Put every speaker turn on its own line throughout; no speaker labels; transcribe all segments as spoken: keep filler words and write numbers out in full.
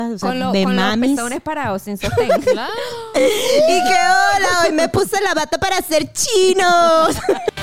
O sea,
con, lo,
de
con los
mamis.
pezones parados, sin sostén.
Claro.
Y que hola, hoy me puse la bata para hacer chinos.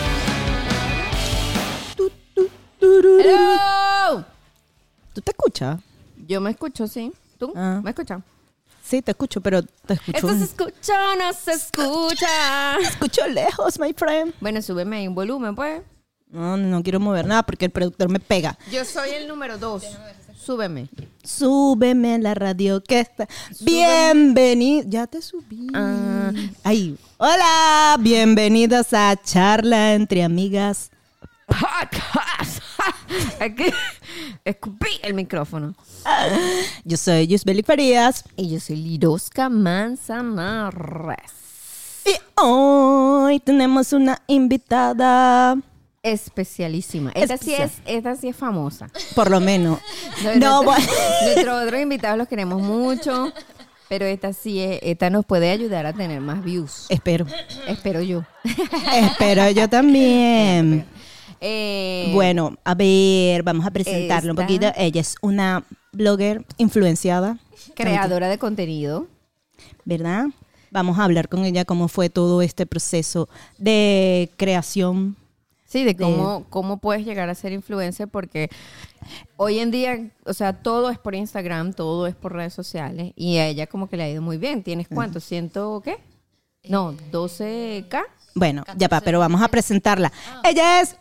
Tu, tu, tururú.
¡Hello!
¿Tú te escuchas?
Yo me escucho, sí. ¿Tú?
Ah.
¿Me escuchas?
Sí, te escucho, pero te escucho.
Esto se escucha o no se escucha.
Te escucho lejos, my friend.
Bueno, súbeme ahí un volumen, pues.
No, no quiero mover nada porque el productor me pega.
Yo soy el número dos. Súbeme.
Súbeme la radio que está. Bienvenido. Ya te subí.
Ah.
Ahí. Hola, bienvenidos a Charla entre Amigas.
Podcast. Aquí escupí el micrófono.
Yo soy Yusbeli Farías.
Y yo soy Liroska Manzanares.
Y hoy tenemos una invitada.
Especialísima. Esta sí,
Especial.
es, esta sí es famosa.
Por lo menos.
No,
No,
nuestro-
bueno.
Nuestros otros invitados los queremos mucho. Pero esta sí es, esta nos puede ayudar a tener más views.
Espero.
Espero yo.
Espero yo también.
Eh,
Bueno, a ver, vamos a presentarla un
esta-
poquito. Ella es una blogger influenciada,
creadora de contenido.
¿verdad? Vamos a hablar con ella cómo fue todo este proceso de creación.
Sí, de cómo, cómo puedes llegar a ser influencer, porque hoy en día, o sea, todo es por Instagram, todo es por redes sociales, y a ella como que le ha ido muy bien. ¿Tienes cuánto? ¿Ciento qué? No, doce K.
Bueno, ya va, pero vamos a presentarla. Ella es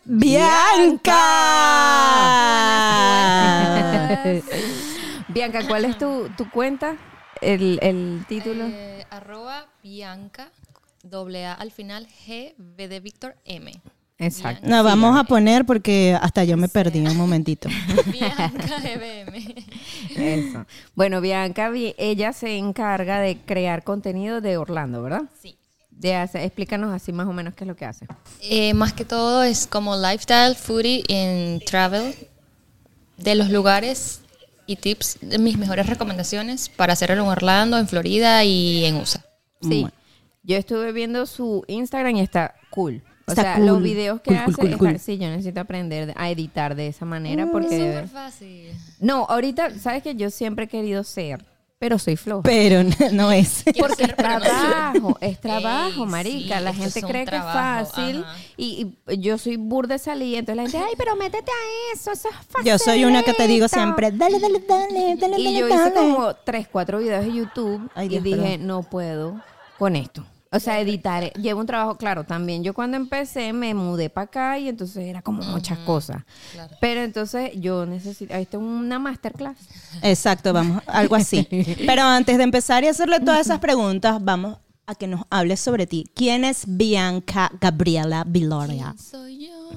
Bianca.
Bianca, ¿cuál es tu, tu cuenta? El, el título.
Eh, arroba Bianca, doble A al final, G, V de Víctor, M.
Exacto.
Nos vamos a poner porque hasta yo me perdí un momentito.
Bianca G B M.
Eso. Bueno, Bianca, vi- ella se encarga de crear contenido de Orlando, ¿verdad?
Sí.
De hacer, explícanos así más o menos qué es lo que hace.
Eh, más que todo es como lifestyle, foodie and travel de los lugares y tips de mis mejores recomendaciones para hacerlo en Orlando, en Florida y en U S A.
Sí.
Bueno.
Yo estuve viendo su Instagram y está cool. O
Está
sea,
cool.
los videos que
Cool,
hace,
cool, cool,
está-
cool.
sí, yo necesito aprender a editar de esa manera
Mm,
porque... de
Súper
ver-
fácil.
No, ahorita, ¿sabes que yo siempre he querido ser, pero soy floja?
Pero no es.
Quiero
Porque es
ser, pero no soy.
trabajo, es trabajo,
Ey,
marica.
sí,
la
es que
gente
es un
cree
trabajo,
que es fácil
ajá.
y, y yo soy burda de salir, entonces la gente, ay, pero métete a eso, eso es fácil.
Yo soy una que te digo siempre, dale, dale, dale, dale,
Y
dale,
yo
dale.
hice como tres, cuatro videos de YouTube
Ay,
y
Dios,
dije,
perdón.
no puedo con esto. O sea, editar, llevo un trabajo, claro, también yo cuando empecé me mudé para acá y entonces era como muchas cosas.
Claro.
Pero entonces yo necesito, ahí está una masterclass.
Exacto, vamos, algo así. Pero antes de empezar y hacerle todas esas preguntas, vamos a que nos hables sobre ti. ¿Quién es Bianca Gabriela Viloria?
Soy yo.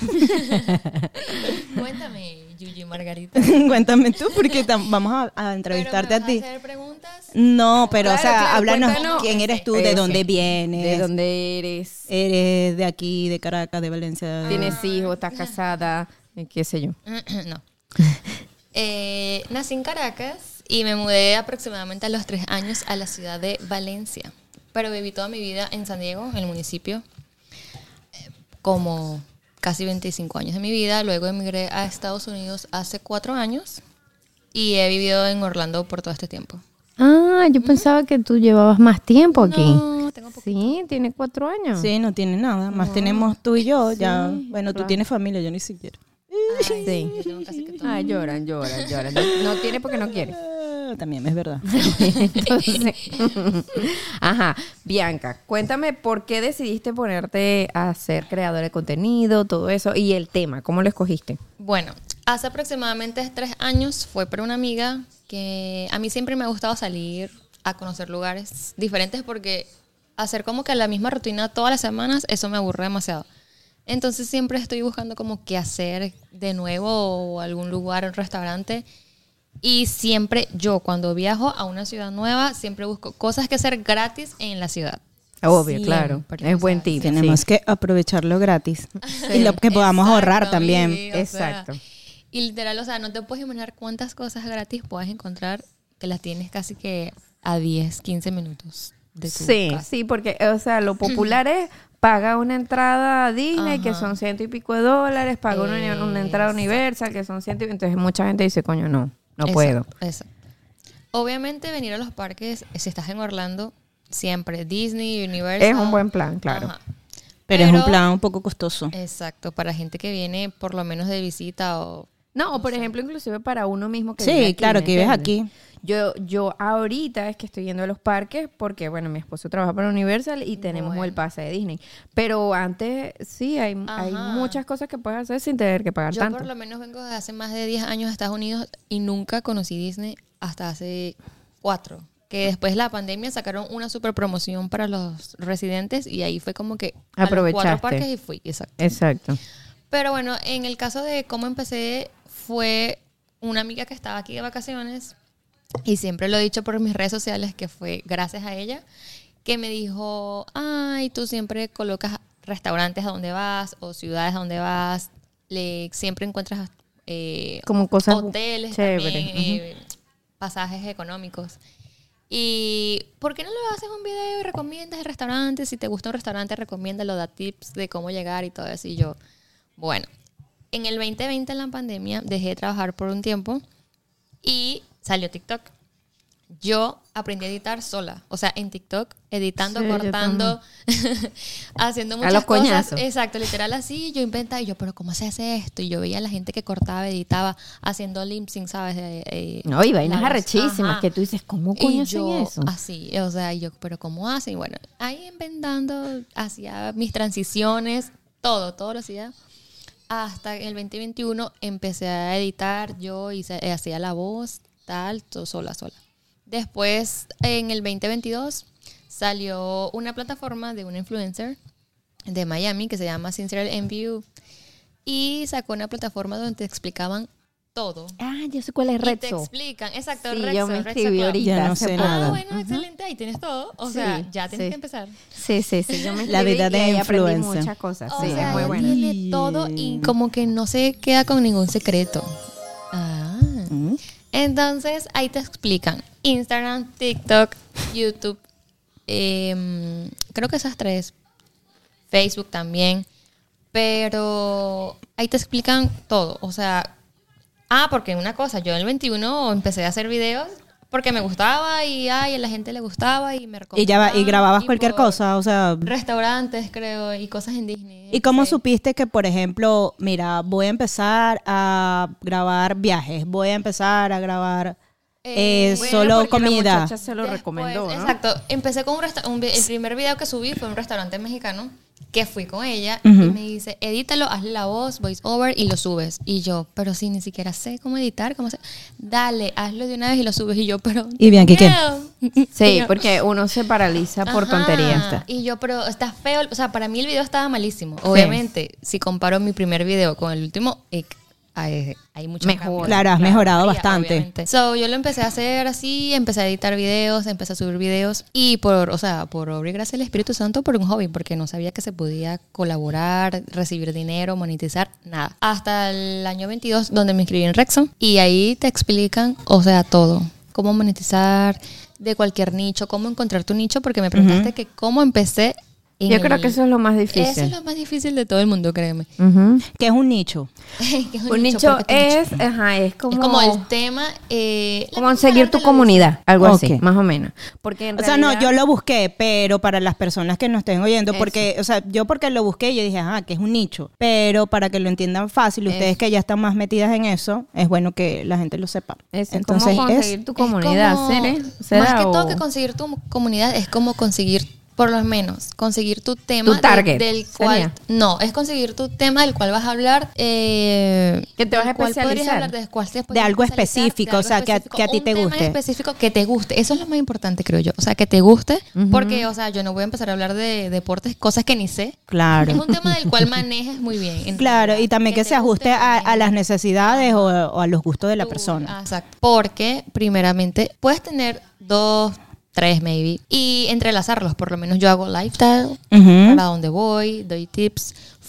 Cuéntame, Yuyi Margarita.
Cuéntame tú, porque tam- vamos a, a entrevistarte
¿Pero
a
me
ti.
vas hacer preguntas?
No, pero o
Claro,
sea,
claro,
háblanos
cuéntanos.
quién eres tú, de
Eso.
dónde vienes.
¿De dónde eres?
Eres de aquí, de Caracas, de Valencia.
¿Tienes hijos? ¿Estás casada? Eh, ¿Qué sé yo?
No. Eh, nací en Caracas y me mudé aproximadamente a los tres años a la ciudad de Valencia. Pero viví toda mi vida en San Diego, en el municipio, eh, como casi veinticinco años de mi vida. Luego emigré a Estados Unidos hace cuatro años y he vivido en Orlando por todo este tiempo.
Ah, yo pensaba que tú llevabas más tiempo aquí.
No, tengo poquito.
Sí, tiene cuatro años.
Sí, no tiene nada. Más tenemos tú y yo. Ya, bueno, tú
claro.
tienes familia, yo ni siquiera.
Sí.
Yo tengo casi que todo.
Ah, lloran, lloran, lloran. No, no tiene porque no quiere.
Ah, también es verdad.
Entonces, ajá, Bianca, cuéntame por qué decidiste ponerte a ser creadora de contenido, todo eso, y el tema, ¿cómo lo escogiste?
Bueno, hace aproximadamente tres años fue por una amiga que a mí siempre me ha gustado salir a conocer lugares diferentes porque hacer como que la misma rutina todas las semanas, eso me aburre demasiado. Entonces siempre estoy buscando como qué hacer de nuevo o algún lugar, un restaurante. Y siempre yo cuando viajo a una ciudad nueva, siempre busco cosas que hacer gratis en la ciudad.
Obvio,
Siempre,
claro,
o
es buen
sea,
tip.
Tenemos
sí.
que aprovecharlo gratis. Y lo que podamos ahorrar
Exacto,
también.
mi vida, o sea,
Exacto.
y literal, o sea, no te puedes imaginar cuántas cosas gratis puedes encontrar que las tienes casi que a diez, quince minutos de tu
Sí,
casa.
sí, porque, o sea, lo popular es paga una entrada a Disney, que
Ajá.
son ciento y pico de dólares, paga una, una entrada
Exacto.
Universal, que son ciento y... Entonces mucha gente dice, coño, no, no
Exacto,
puedo.
exacto. Obviamente venir a los parques, si estás en Orlando, siempre Disney, Universal.
Es un buen plan, claro.
Ajá.
Pero, Pero es un plan un poco costoso.
Exacto, para gente que viene por lo menos de visita o...
No, o por ejemplo, inclusive para uno mismo que
sí,
vive aquí,
claro,
¿me
que vives
entiendes?
aquí.
Yo, yo ahorita es que estoy yendo a los parques porque, bueno, mi esposo trabaja para Universal y tenemos
Bueno.
el pase de Disney. Pero antes, sí, hay, hay
Ajá.
muchas cosas que puedes hacer sin tener que pagar
Yo
tanto.
por lo menos vengo de hace más de diez años a Estados Unidos y nunca conocí Disney hasta hace cuatro. Que después de la pandemia sacaron una super promoción para los residentes y ahí fue como que a los
Aprovechaste.
cuatro parques y fui, exacto.
Exacto.
Pero bueno, en el caso de cómo empecé, fue una amiga que estaba aquí de vacaciones y siempre lo he dicho por mis redes sociales que fue gracias a ella que me dijo, ay, tú siempre colocas restaurantes a donde vas o ciudades a donde vas, le, siempre encuentras eh,
Como cosas
hoteles
chéveres.
también, eh, pasajes económicos. ¿Y por qué no le haces un video y recomiendas el restaurante? Si te gusta un restaurante, recomiéndalo, da tips de cómo llegar y todo eso. Y yo, bueno, en el veinte veinte, en la pandemia, dejé de trabajar por un tiempo y salió TikTok. Yo aprendí a editar sola, o sea, en TikTok, editando,
Sí, yo
cortando, haciendo
A
muchas
los
cosas.
coñazos.
Exacto, literal así, yo inventaba y yo, pero ¿cómo se hace esto? Y yo veía a la gente que cortaba, editaba, haciendo lip sync, ¿sabes? Eh, eh,
No, y vainas
la voz.
arrechísimas
Ajá.
que tú dices, ¿cómo coño
Y
hacen
yo,
eso?
así, o sea, y yo, pero ¿cómo hacen? Y bueno, ahí inventando, hacía mis transiciones, todo, todo lo hacía. Hasta el veinte veintiuno empecé a editar yo y se- hacía la voz, tal, todo sola, sola. Después, en el veinte veintidós, salió una plataforma de una influencer de Miami que se llama Sincere M V U y sacó una plataforma donde te explicaban todo.
Ah, yo sé cuál es
Y te
Redso.
explican, exacto,
Sí,
Rexo,
yo me
Rexo
inscribí
Club.
ahorita.
Ya no
hace
sé
poco.
nada.
Ah, bueno, excelente, ahí tienes todo. O
Sí,
sea, ya tienes
sí.
que empezar.
Sí, sí, sí, yo me
La vida
inscribí y
de
ahí aprendí
influencer.
muchas cosas.
O
Sí,
sea,
es muy
ella
buena.
tiene todo y como que no se queda con ningún secreto. Ah.
Mm.
Entonces, ahí te explican Instagram, TikTok, YouTube, em, creo que esas tres, Facebook también, pero ahí te explican todo. O sea, ah, porque una cosa, yo en el veintiuno empecé a hacer videos porque me gustaba y ay, a la gente le gustaba y me
Y ya va- y grababas
y
cualquier
por
cosa, o sea,
Restaurantes, creo, y cosas en Disney.
¿y cómo
Sí.
supiste que, por ejemplo, mira, voy a empezar a grabar viajes, voy a empezar a grabar eh,
Eh,
Bueno,
solo
porque la
comida?
muchacha se lo
Después,
recomendó, ¿no?
Exacto. Empecé con un restaurante. El primer video que subí fue un restaurante mexicano que fui con ella
Ujú.
y me dice, edítalo, hazle la voz, voice over y lo subes. Y yo, pero si ni siquiera sé cómo editar, cómo hacer. Dale, hazlo de una vez y lo subes. Y yo, pero.
¿Y bien, qué, qué?
miedo.
Sí,
Y yo,
porque uno se paraliza por
ajá.
tonterías. está.
Y yo, pero está feo. O sea, para mí el video estaba malísimo. Obviamente, si comparo mi primer video con el último, eh, hay, hay mucho
Mejor.
cambio.
Claro, has mejorado
varía,
bastante.
obviamente. So, yo lo empecé a hacer así, empecé a editar videos, empecé a subir videos y por, o sea, por obra y gracia del Espíritu Santo, por un hobby, porque no sabía que se podía colaborar, recibir dinero, monetizar, nada. Hasta el año veintidós, donde me inscribí en Rexo y ahí te explican, o sea, todo. Cómo monetizar de cualquier nicho, cómo encontrar tu nicho, porque me preguntaste que cómo empecé. en
Yo creo
el-
que eso es lo más
Eso
difícil.
es lo más difícil de todo el mundo, créeme.
Ujú.
¿Qué es un nicho?
Que es
Un nicho
porque tu nicho-
es, ajá, es como,
es como el tema. Eh, la
como
misma
seguir
arte
tu
lo
comunidad, algo así,
Ok.
más o menos. Porque en
O sea, no,
realidad-
yo lo busqué, pero para las personas que nos estén oyendo,
Eso.
porque, o sea, yo porque lo busqué, yo dije, ajá, que es un nicho. Pero para que lo entiendan fácil, ustedes
Eso.
que ya están más metidas en eso, es bueno que la gente lo sepa.
Eso,
Entonces,
¿cómo conseguir
es
tu
Es
comunidad?
como-
¿Seré?
más
¿Será
que todo
o-
que conseguir tu comunidad es como conseguir, por lo menos, conseguir tu tema
Tu
de-
target,
del cual
sería.
no es conseguir tu tema del cual vas a hablar, eh,
Que te vas
del
a
cual podrías
especializar.
hablar, de, cuál te
De
podrías
algo
especializar,
específico,
de
o sea,
algo
que a-
específico,
que a ti
un
te
tema
guste.
específico que te guste, eso es lo más importante, creo yo, o sea, que te guste, porque, o sea, yo no voy a empezar a hablar de deportes, cosas que ni sé.
Claro.
Es un tema del cual manejes muy bien. en
Claro,
realidad,
y también que,
te
se ajuste
guste,
a,
manejes.
a las necesidades o, o a los gustos de la
Tú-
persona.
ah, Exacto. Porque, primeramente, puedes tener dos, tres, maybe, y entrelazarlos. Por lo menos yo hago lifestyle,
Ujú.
para dónde voy, doy tips,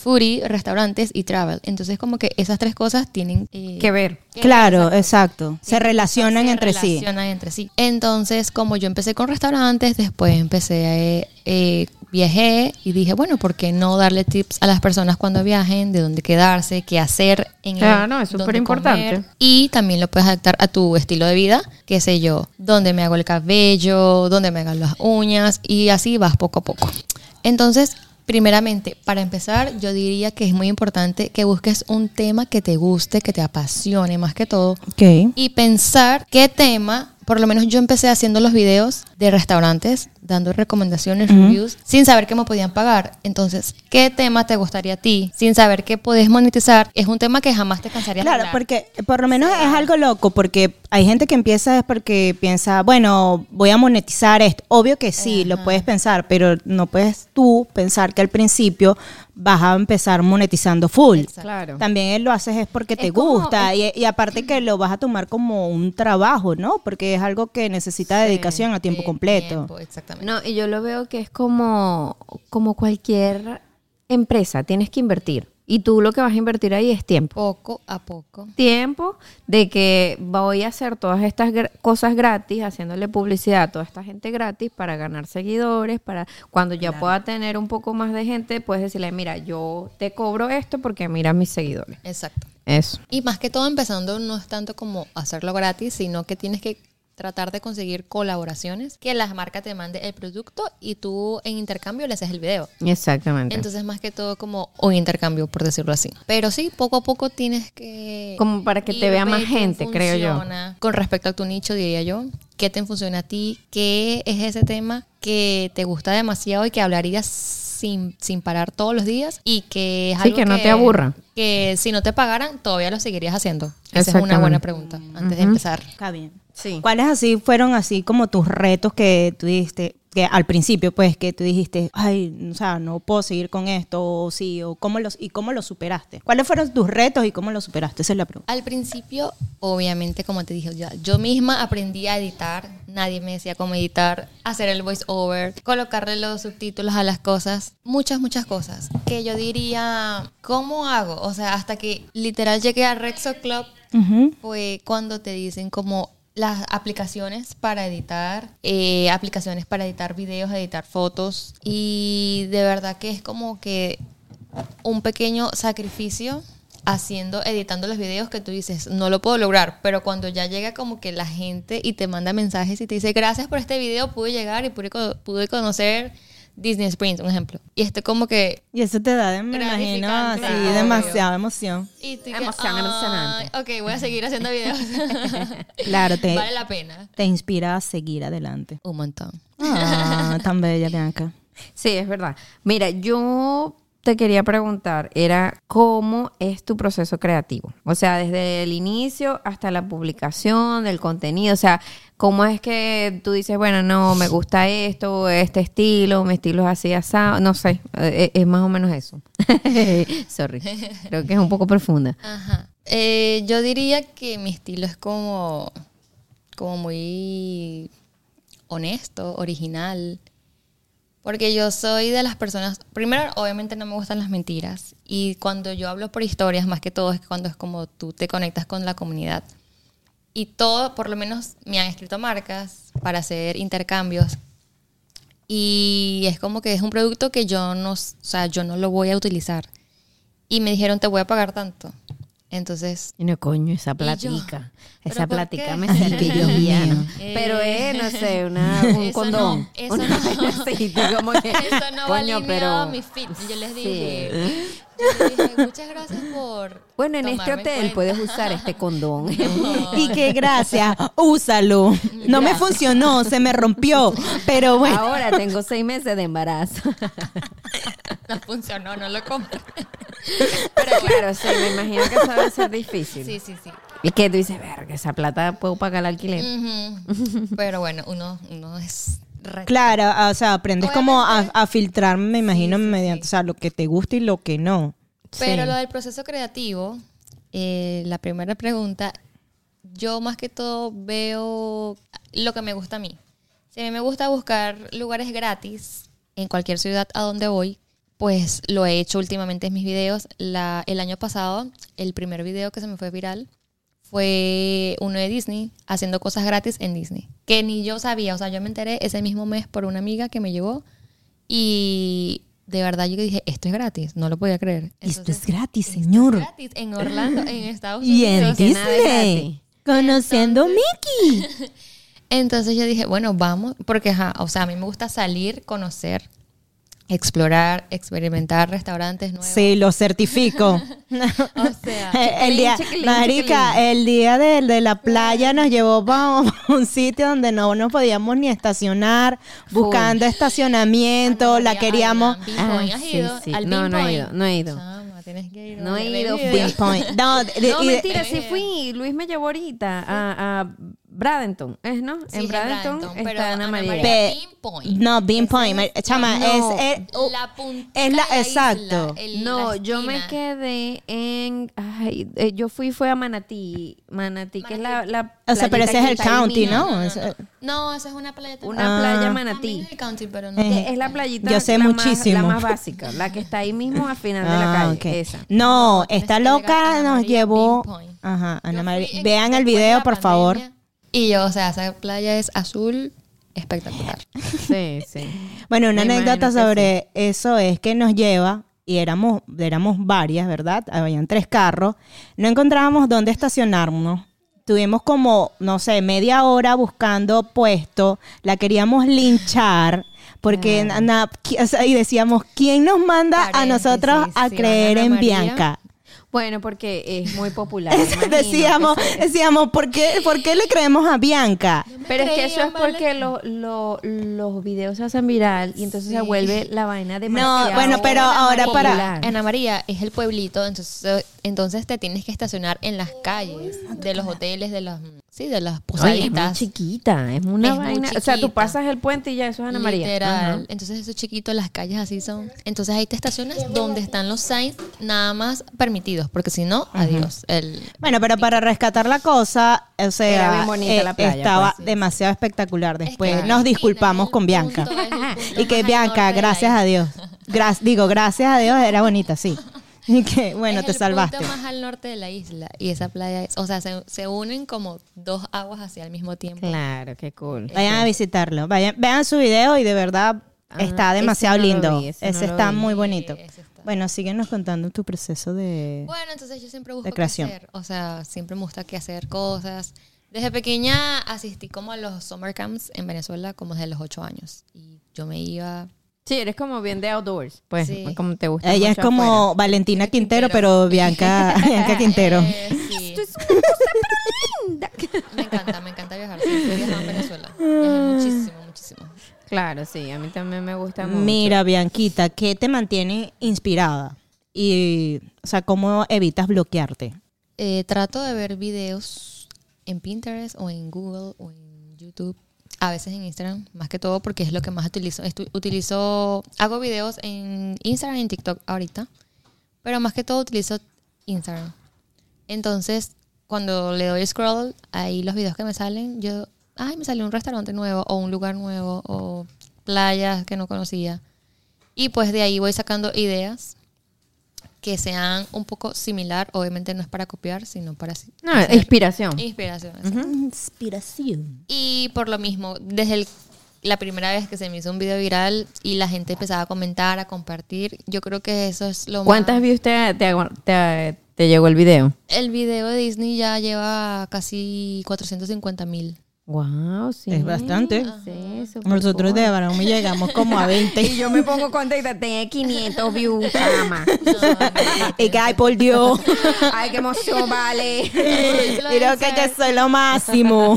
foodie, restaurantes y travel. Entonces como que esas tres cosas tienen eh,
Que ver.
que-
Claro,
exacto.
exacto. Se relacionan
se
entre sí.
relacionan entre sí. Entonces, como yo empecé con restaurantes, después empecé a... eh, eh, viajé y dije, bueno, ¿por qué no darle tips a las personas cuando viajen, de dónde quedarse, qué hacer en
Claro,
el,
es
dónde
súper importante.
comer? Y también lo puedes adaptar a tu estilo de vida, qué sé yo, dónde me hago el cabello, dónde me hago las uñas y así vas poco a poco. Entonces, primeramente, para empezar, yo diría que es muy importante que busques un tema que te guste, que te apasione más que todo
Ok.
y pensar qué tema, por lo menos yo empecé haciendo los videos de restaurantes, dando recomendaciones,
Ujú.
reviews, sin saber que me podían pagar. Entonces, ¿qué tema te gustaría a ti? Sin saber que podés monetizar, es un tema que jamás te cansarías de
Claro,
hablar.
porque por lo menos
Sea-
es algo loco, porque hay gente que empieza es porque piensa, bueno, voy a monetizar esto. Obvio que sí, lo puedes pensar, pero no puedes tú pensar que al principio vas a empezar monetizando full.
Exacto.
Claro.
También lo haces es porque te
Es como-
gusta y, y aparte que lo vas a tomar como un trabajo, ¿no? Porque es algo que necesita
Sí,
dedicación a tiempo
Eh,
completo.
tiempo, exactamente.
No, y yo lo veo que es como, como cualquier empresa, tienes que invertir. Y tú lo que vas a invertir ahí es tiempo.
Poco a poco.
Tiempo de que voy a hacer todas estas gra- cosas gratis, haciéndole publicidad a toda esta gente gratis para ganar seguidores, para cuando ya pueda tener un poco más de gente, puedes decirle, mira, yo te cobro esto porque mira mis seguidores.
Exacto.
Eso.
Y más que todo empezando no es tanto como hacerlo gratis, sino que tienes que tratar de conseguir colaboraciones, que las marcas te manden el producto y tú en intercambio le haces el video.
Exactamente.
Entonces más que todo como un intercambio, por decirlo así. Pero sí, poco a poco tienes que...
Como para que te
ir,
vea
ver
más
qué
gente, creo yo.
funciona. Con respecto a tu nicho, diría yo, ¿qué te funciona a ti? ¿Qué es ese tema que te gusta demasiado y que hablarías sin, sin parar todos los días? Y que es
Sí,
algo
que no te aburra.
Que si no te pagaran, todavía lo seguirías haciendo. Esa es
Exactamente.
una buena pregunta antes de
Ujú.
empezar.
Está bien.
Sí.
¿Cuáles así fueron así como tus retos que tú dijiste, que al principio pues que tú dijiste, ay, o sea, no puedo seguir con esto, o sí, o cómo los, y cómo los superaste? ¿Cuáles fueron tus retos y cómo los superaste? Esa es la pregunta.
Al principio, obviamente, como te dije, ya, yo misma aprendí a editar. Nadie me decía cómo editar, hacer el voice over, colocarle los subtítulos a las cosas. Muchas, muchas cosas. Que yo diría, ¿cómo hago? O sea, hasta que literal llegué a Rexo Club,
Ujú.
fue cuando te dicen como las aplicaciones para editar, eh, aplicaciones para editar videos, editar fotos. Y de verdad que es como que un pequeño sacrificio haciendo, editando los videos que tú dices, no lo puedo lograr, pero cuando ya llega como que la gente y te manda mensajes y te dice, gracias por este video, pude llegar y pude, co- pude conocer Disney Springs, un ejemplo. Y esto como que...
Y eso te da, me imagino, así,
Gratificante. Claro.
demasiada emoción.
Y tú que,
Emoción,
"Ay,
emocionante".
ok, voy a seguir haciendo videos.
Claro, te,
Vale la pena.
te inspira a seguir adelante.
Un montón.
Ah, tan bella, Bianca.
Sí, es verdad. Mira, yo te quería preguntar, era cómo es tu proceso creativo. O sea, desde el inicio hasta la publicación del contenido. O sea, cómo es que tú dices, bueno, no, me gusta esto, este estilo, mi estilo es así, asado. No sé, eh, es más o menos eso. Sorry, creo que es un poco profunda.
Ajá. Eh, yo diría que mi estilo es como, como muy honesto, original. Porque yo soy de las personas, primero, obviamente no me gustan las mentiras. Y cuando yo hablo por historias, más que todo, es cuando es como tú te conectas con la comunidad. Y todo, por lo menos, me han escrito marcas para hacer intercambios. Y es como que es un producto que yo no, o sea, yo no lo voy a utilizar. Y me dijeron, te voy a pagar tanto. Entonces,
Y no, coño, esa
yo,
platica.
¿pero
Esa
por
platica
qué?
me
Ay,
serviría,
Dios
¿no?
mío.
Pero es, no sé, una, un
Eso
condón.
no, eso
Una
no.
vaina así, tú como que,
eso no va
coño,
alineado
pero...
a mi fit. Yo les
Sí.
dije, yo les dije, muchas gracias por
Bueno, en este
tomarme
hotel
cuenta".
puedes usar este condón.
Y que gracias, úsalo. No me funcionó, se me rompió, pero bueno.
Ahora tengo seis meses de embarazo.
No funcionó, no lo compré.
Pero claro, sí, me imagino que eso debe ser difícil.
Sí, sí, sí.
Y que tú dices, verga, esa plata puedo pagar el alquiler.
Ujú. Pero bueno, uno, uno es re-
Claro, o sea, aprendes como a,
Obviamente.
a filtrar, me imagino,
Sí, sí,
mediante,
sí.
o sea, lo que te gusta y lo que no.
Pero
Sí.
lo del proceso creativo, eh, la primera pregunta, yo más que todo veo lo que me gusta a mí. Si a mí me gusta buscar lugares gratis en cualquier ciudad a donde voy, pues lo he hecho últimamente en mis videos. La, el año pasado, el primer video que se me fue viral fue uno de Disney, haciendo cosas gratis en Disney, que ni yo sabía. O sea, yo me enteré ese mismo mes por una amiga que me llevó y de verdad yo dije, esto es gratis, no lo podía creer. Entonces,
esto es gratis,
esto
señor.
es gratis en Orlando, en Estados
Y en
Unidos.
Disney, conociendo a Mickey.
Entonces yo dije, bueno, vamos, porque ajá, o sea, a mí me gusta salir, conocer, explorar, experimentar restaurantes nuevos.
Sí, lo certifico.
O sea,
el día,
chiquilín,
marica,
chiquilín.
el día de, de la playa nos llevó para un sitio donde no nos podíamos ni estacionar, buscando estacionamiento,
Ana
la
María,
queríamos.
al Bean
Ah,
Point. ¿Has
sí,
ido
sí.
al
No,
Bean
no he
Point?
ido, no he ido.
Chama, tienes que ir.
No he
Ve
ido,
video.
Bean Point. No, de-
No,
y de-
mentira, sí fui. Luis me llevó ahorita a, a Bradenton, ¿es no?
Sí,
en Bradenton
Bradenton,
está
pero
Ana María.
Pe-
Bean Point.
no, Bean
Ese
Point,
es-
mar- chama,
no,
es, es- uh,
la puntita
es la-
de la
exacto.
isla, el-
No,
la
yo me
esquina.
quedé en... Ay, eh, yo fui, fue a Manatí. Manatí, que es la, la
o sea, pero ese
playita
es
que
el
está ahí
county,
mismo.
¿no?
No, no,
Es-
no. No, esa es una playa. también.
Una
Ah.
playa
También
Manatí.
es el country, pero no.
Eh,
Es la playita
Yo sé
la
muchísimo.
Más, la más básica, la que está ahí mismo al final de la
Ah,
calle.
ok.
Esa.
No,
No, tienes
esta
que llegar a
loca
Ana
nos
María
llevó.
Bean Point.
Ajá, Ana
Yo
María.
fui en-
Vean el
después de
video,
la
por favor.
pandemia, y yo, o sea, esa playa es azul espectacular.
Sí, sí.
Bueno, una
Me
anécdota
imagino que
sobre eso es que nos lleva, y éramos, éramos varias, ¿verdad? Habían tres carros. No encontrábamos dónde estacionarnos. Tuvimos como, no sé, media hora buscando puesto. La queríamos linchar. Porque,
Claro.
na- qui- o sea, y decíamos, ¿quién nos manda a
Paréntesis,
nosotros a
si
creer
van a
en
Ana María,
Bianca?
Bueno, porque es muy popular. imagino
decíamos,
que sí.
decíamos, ¿por qué, ¿por qué le creemos a Bianca?
Pero es que
creían,
eso es
¿vale?
porque lo- lo- los videos se hacen viral y entonces se vuelve la vaina demasiado
bueno, pero ahora para-
popular.
Ana María es el pueblito, entonces, eh, entonces te tienes que estacionar en las calles de los hoteles, de las, sí, de las
Oye, es muy
posaditas.
chiquita, es una
Es muy
vaina. O sea, tú
chiquita.
pasas el puente y ya eso es Ana María.
Literal.
Ajá.
Entonces eso chiquito, las calles así son. Entonces ahí te estacionas donde están los signs nada más permitidos, porque si no, adiós. El,
Bueno, pero para rescatar la cosa, o sea,
Era bien bonita la playa,
estaba
pues.
demasiado espectacular. Después
Es que
nos
la
disculpamos
esquina,
con
el
Bianca.
punto es el punto
Y que
más al
Bianca,
norte de la
gracias a
isla.
Dios. Gra- digo, gracias a Dios era bonita, sí. Y que, bueno,
es
te
el
salvaste.
punto más al norte de la isla. Y esa playa es, o sea, se, se unen como dos aguas hacia el mismo tiempo.
Claro, qué cool.
Vayan a visitarlo. Vayan, vean su video y de verdad
Ah,
está
ese
demasiado
no lo
lindo.
vi, ese
ese
no lo
está
vi.
muy
Sí,
bonito.
ese está.
Bueno, síguenos contando tu proceso de...
Bueno, entonces yo siempre busco
de
qué
creación.
hacer. O sea, siempre me gusta que hacer cosas. Desde pequeña asistí como a los summer camps en Venezuela como desde los ocho años. Y yo me iba...
Sí, eres como bien de outdoors, pues,
Sí.
como te gusta.
Ella es
mucho
como
afuera.
Valentina Quintero,
Quintero.
pero Bianca, Bianca Quintero.
Eh, sí.
Esto es una cosa pero linda.
Me encanta, me encanta viajar. Sí, he viajado en Venezuela. Viajé muchísimo, muchísimo.
Claro, sí, a mí también me gusta mucho.
Mira, Bianquita, ¿qué te mantiene inspirada? Y, o sea, ¿cómo evitas bloquearte?
Eh, trato de ver videos en Pinterest o en Google o en YouTube. A veces en Instagram, más que todo porque es lo que más utilizo. Estu- utilizo, hago videos en Instagram y en TikTok ahorita, pero más que todo utilizo Instagram. Entonces, cuando le doy scroll, ahí los videos que me salen, yo, ay, me salió un restaurante nuevo o un lugar nuevo o playas que no conocía. Y pues de ahí voy sacando ideas que sean un poco similar. Obviamente no es para copiar, sino para así-
No,
hacer
inspiración.
inspiración.
Inspiración.
Y por lo mismo, desde el- la primera vez que se me hizo un video viral y la gente empezaba a comentar, a compartir, yo creo que eso es lo
¿Cuántas
más...
views te, te, te, te llegó el video?
El video de Disney ya lleva casi cuatrocientos cincuenta mil.
Wow, sí.
Es bastante.
Sí, súper
Nosotros
cool.
de varón llegamos como a veinte.
Y yo me pongo contenta, tenía quinientos views, chama.
Y que, ay, por Dios.
Ay, qué emoción, vale.
Creo que, que soy lo máximo.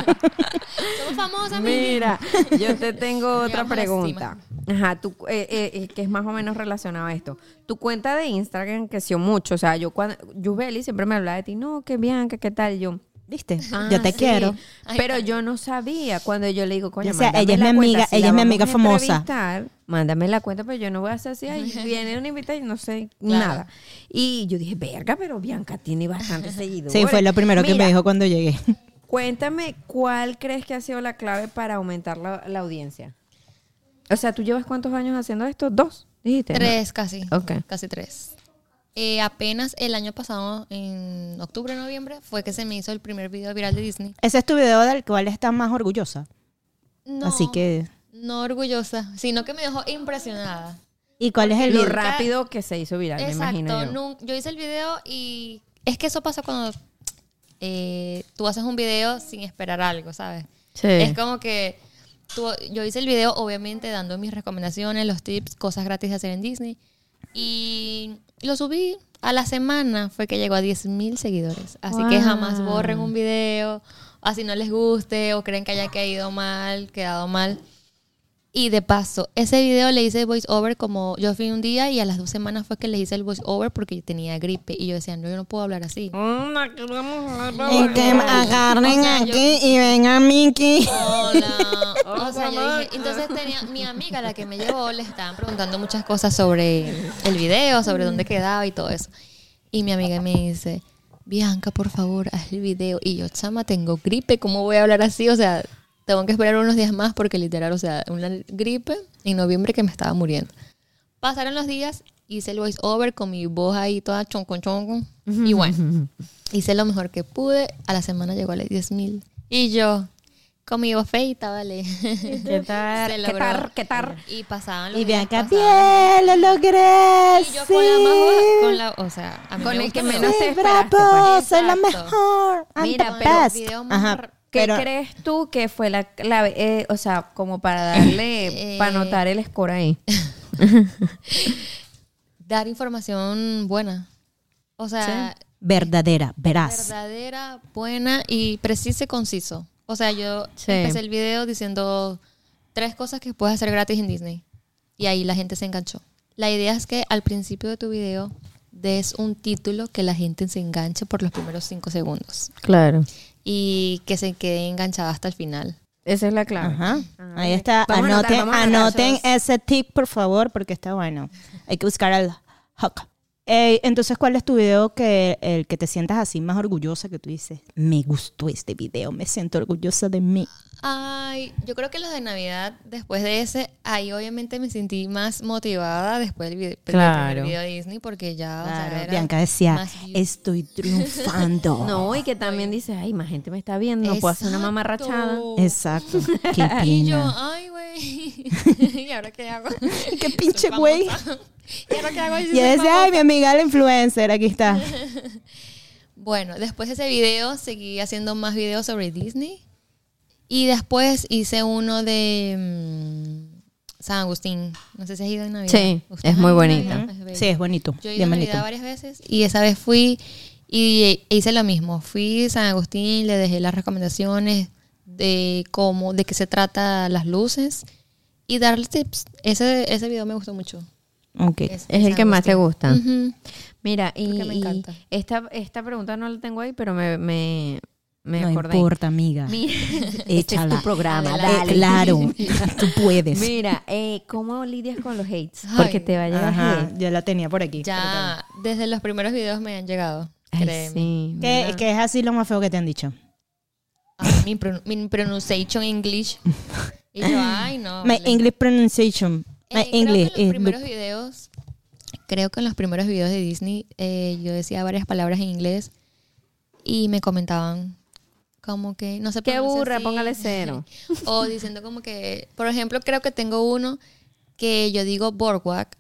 Somos famosas,
Mira, yo te tengo otra
Llegamos a la
pregunta. Ajá, tú, eh, eh, eh, que es más o menos relacionado a esto. Tu cuenta de Instagram creció mucho. O sea, yo cuando Yubeli siempre me hablaba de ti, no, que Bianca, qué tal. Y yo,
¿Viste?
ah,
Yo te
sí.
quiero.
Pero yo no sabía cuando yo le digo, coño,
Yo decía,
mándame
ella es
la
mi
cuenta,
amiga,
si
ella
la
es mi
vamos
amiga
a
famosa.
entrevistar, mándame la cuenta, pero yo no voy a hacer así, ahí viene una invitada y no sé
Claro.
nada. Y yo dije, verga, pero Bianca tiene bastante seguidores.
Sí, fue lo primero que
Mira,
me dijo cuando llegué.
Cuéntame, ¿cuál crees que ha sido la clave para aumentar la, la audiencia? O sea, ¿tú llevas cuántos años haciendo esto? ¿Dos? Dijiste, ¿no?
Tres casi.
Ok.
Casi tres. Eh, apenas el año pasado, en octubre, noviembre, fue que se me hizo el primer video viral de Disney.
Ese es tu video del cual estás más orgullosa.
No,
Así que...
no orgullosa, sino que me dejó impresionada.
¿Y cuál es el
Lo
video?
rápido que se hizo viral, me
Exacto.
imagino yo.
nun- yo hice el video y es que eso pasa cuando eh, tú haces un video sin esperar algo, ¿sabes?
Sí.
Es como que tú- yo hice el video obviamente dando mis recomendaciones, los tips, cosas gratis de hacer en Disney y lo subí. A la semana fue que llegó a diez mil seguidores. Así que
Wow.
jamás borren un video, así no les guste o creen que haya caído mal, quedado mal. Y de paso, ese video le hice voice over como yo fui un día y a las dos semanas fue que le hice el voice over porque yo tenía gripe y yo decía, no, yo no puedo hablar así.
Y que me agarren
O sea, yo-
aquí y venga Mickey.
Hola. O sea, yo dije, entonces tenía mi amiga, la que me llevó, le estaban preguntando muchas cosas sobre el video, sobre dónde quedaba y todo eso. Y mi amiga me dice, Bianca, por favor, haz el video. Y yo, chama, tengo gripe, ¿cómo voy a hablar así? O sea, tengo que esperar unos días más porque literal, o sea, una gripe en noviembre que me estaba muriendo. Pasaron los días, hice el voice over con mi voz ahí toda chonco chonco. Y bueno, hice lo mejor que pude. A la semana llegó a las diez mil. Y yo, con mi voz feita, vale.
¿Qué tal?
Se
¿Qué
logró.
tal? ¿Qué tal?
Y pasaban los
Y
días,
Bianca,
pasaban.
bien, lo logré.
Y yo con la más voz- con la, o sea, a mí
Con
me
el que
gusta
menos
mucho.
te
Sí,
esperaste,
bravo,
pues.
soy la
Exacto.
mejor. I'm
Mira,
the
pero
best.
video más
Ajá,
r-
¿Qué
pero-
crees tú que fue la clave? Eh, o sea, como para darle,
Eh,
para anotar el score ahí.
Dar información buena. O sea,
verdadera, veraz.
verdadera, buena y precisa y conciso. O sea, yo
Sí.
empecé el video diciendo tres cosas que puedes hacer gratis en Disney. Y ahí la gente se enganchó. La idea es que al principio de tu video des un título que la gente se enganche por los primeros cinco segundos.
Claro.
Y que se quede enganchada hasta el final.
Esa es la clave.
Ajá.
Ah,
Ahí
ok.
está.
Vamos a anotar,
Anoten,
vamos a anotar.
anoten
Eso es-
ese tip, por favor, porque está bueno. Hay que buscar al hook. Eh, entonces, ¿cuál es tu video que el que te sientas así más orgullosa que tú dices? Me gustó este video, me siento orgullosa de mí.
Ay, yo creo que los de Navidad, después de ese, ahí obviamente me sentí más motivada después del, video, del
Claro.
primer video de Disney porque ya, o sea,
Claro,
era
Bianca decía,
más views.
estoy triunfando.
No, y que también dices, ay, más gente me está viendo, no puedo hacer una
Exacto.
mamarrachada.
Exacto. Qué
Y yo,
pena.
ay, güey. ¿Y ahora qué hago?
Qué pinche
Soy
güey.
famosa. ¿Y ahora qué hago?
Y ella decía, ay, mi amiga la influencer, aquí está.
Bueno, después de ese video seguí haciendo más videos sobre Disney. Y después hice uno de mm, San Agustín. No sé si has ido en Navidad.
Sí,
¿Ustedes
es muy
han ido en
bonita.
Navidad? Es bello.
Sí, es bonito.
Yo he ido
Bien
a
bonito.
Navidad varias veces y esa vez fui y hice lo mismo. Fui a San Agustín, le dejé las recomendaciones de cómo, de qué se trata las luces y darle tips. Ese, ese video me gustó mucho.
Ok.
Es el que más te gusta.
Ujú.
Mira, y,
Porque me
y
encanta.
esta, esta pregunta no la tengo ahí, pero me, me, me
No
acordé.
importa, amiga.
Mira, este es
Échala.
tu programa,
Adelante.
dale.
Eh, claro, tú puedes.
Mira, eh, ¿cómo lidias con los hates?
Ay,
Porque te va a llegar
Ajá,
hate.
yo la tenía por aquí.
Ya desde los primeros videos me han llegado.
Ay,
créeme.
sí.
Que,
mira.
que es así lo más feo que te han dicho.
Ay, mi, pron- mi pronunciation English. Y yo, ay, no.
My
vale.
English pronunciation. My
Eh, creo
English
que en los
is
primeros videos, creo que en los primeros videos de Disney eh, yo decía varias palabras en inglés y me comentaban como que no se
Qué
pronuncia
burra,
así.
póngale cero.
O diciendo como que, por ejemplo, creo que tengo uno que yo digo boardwalk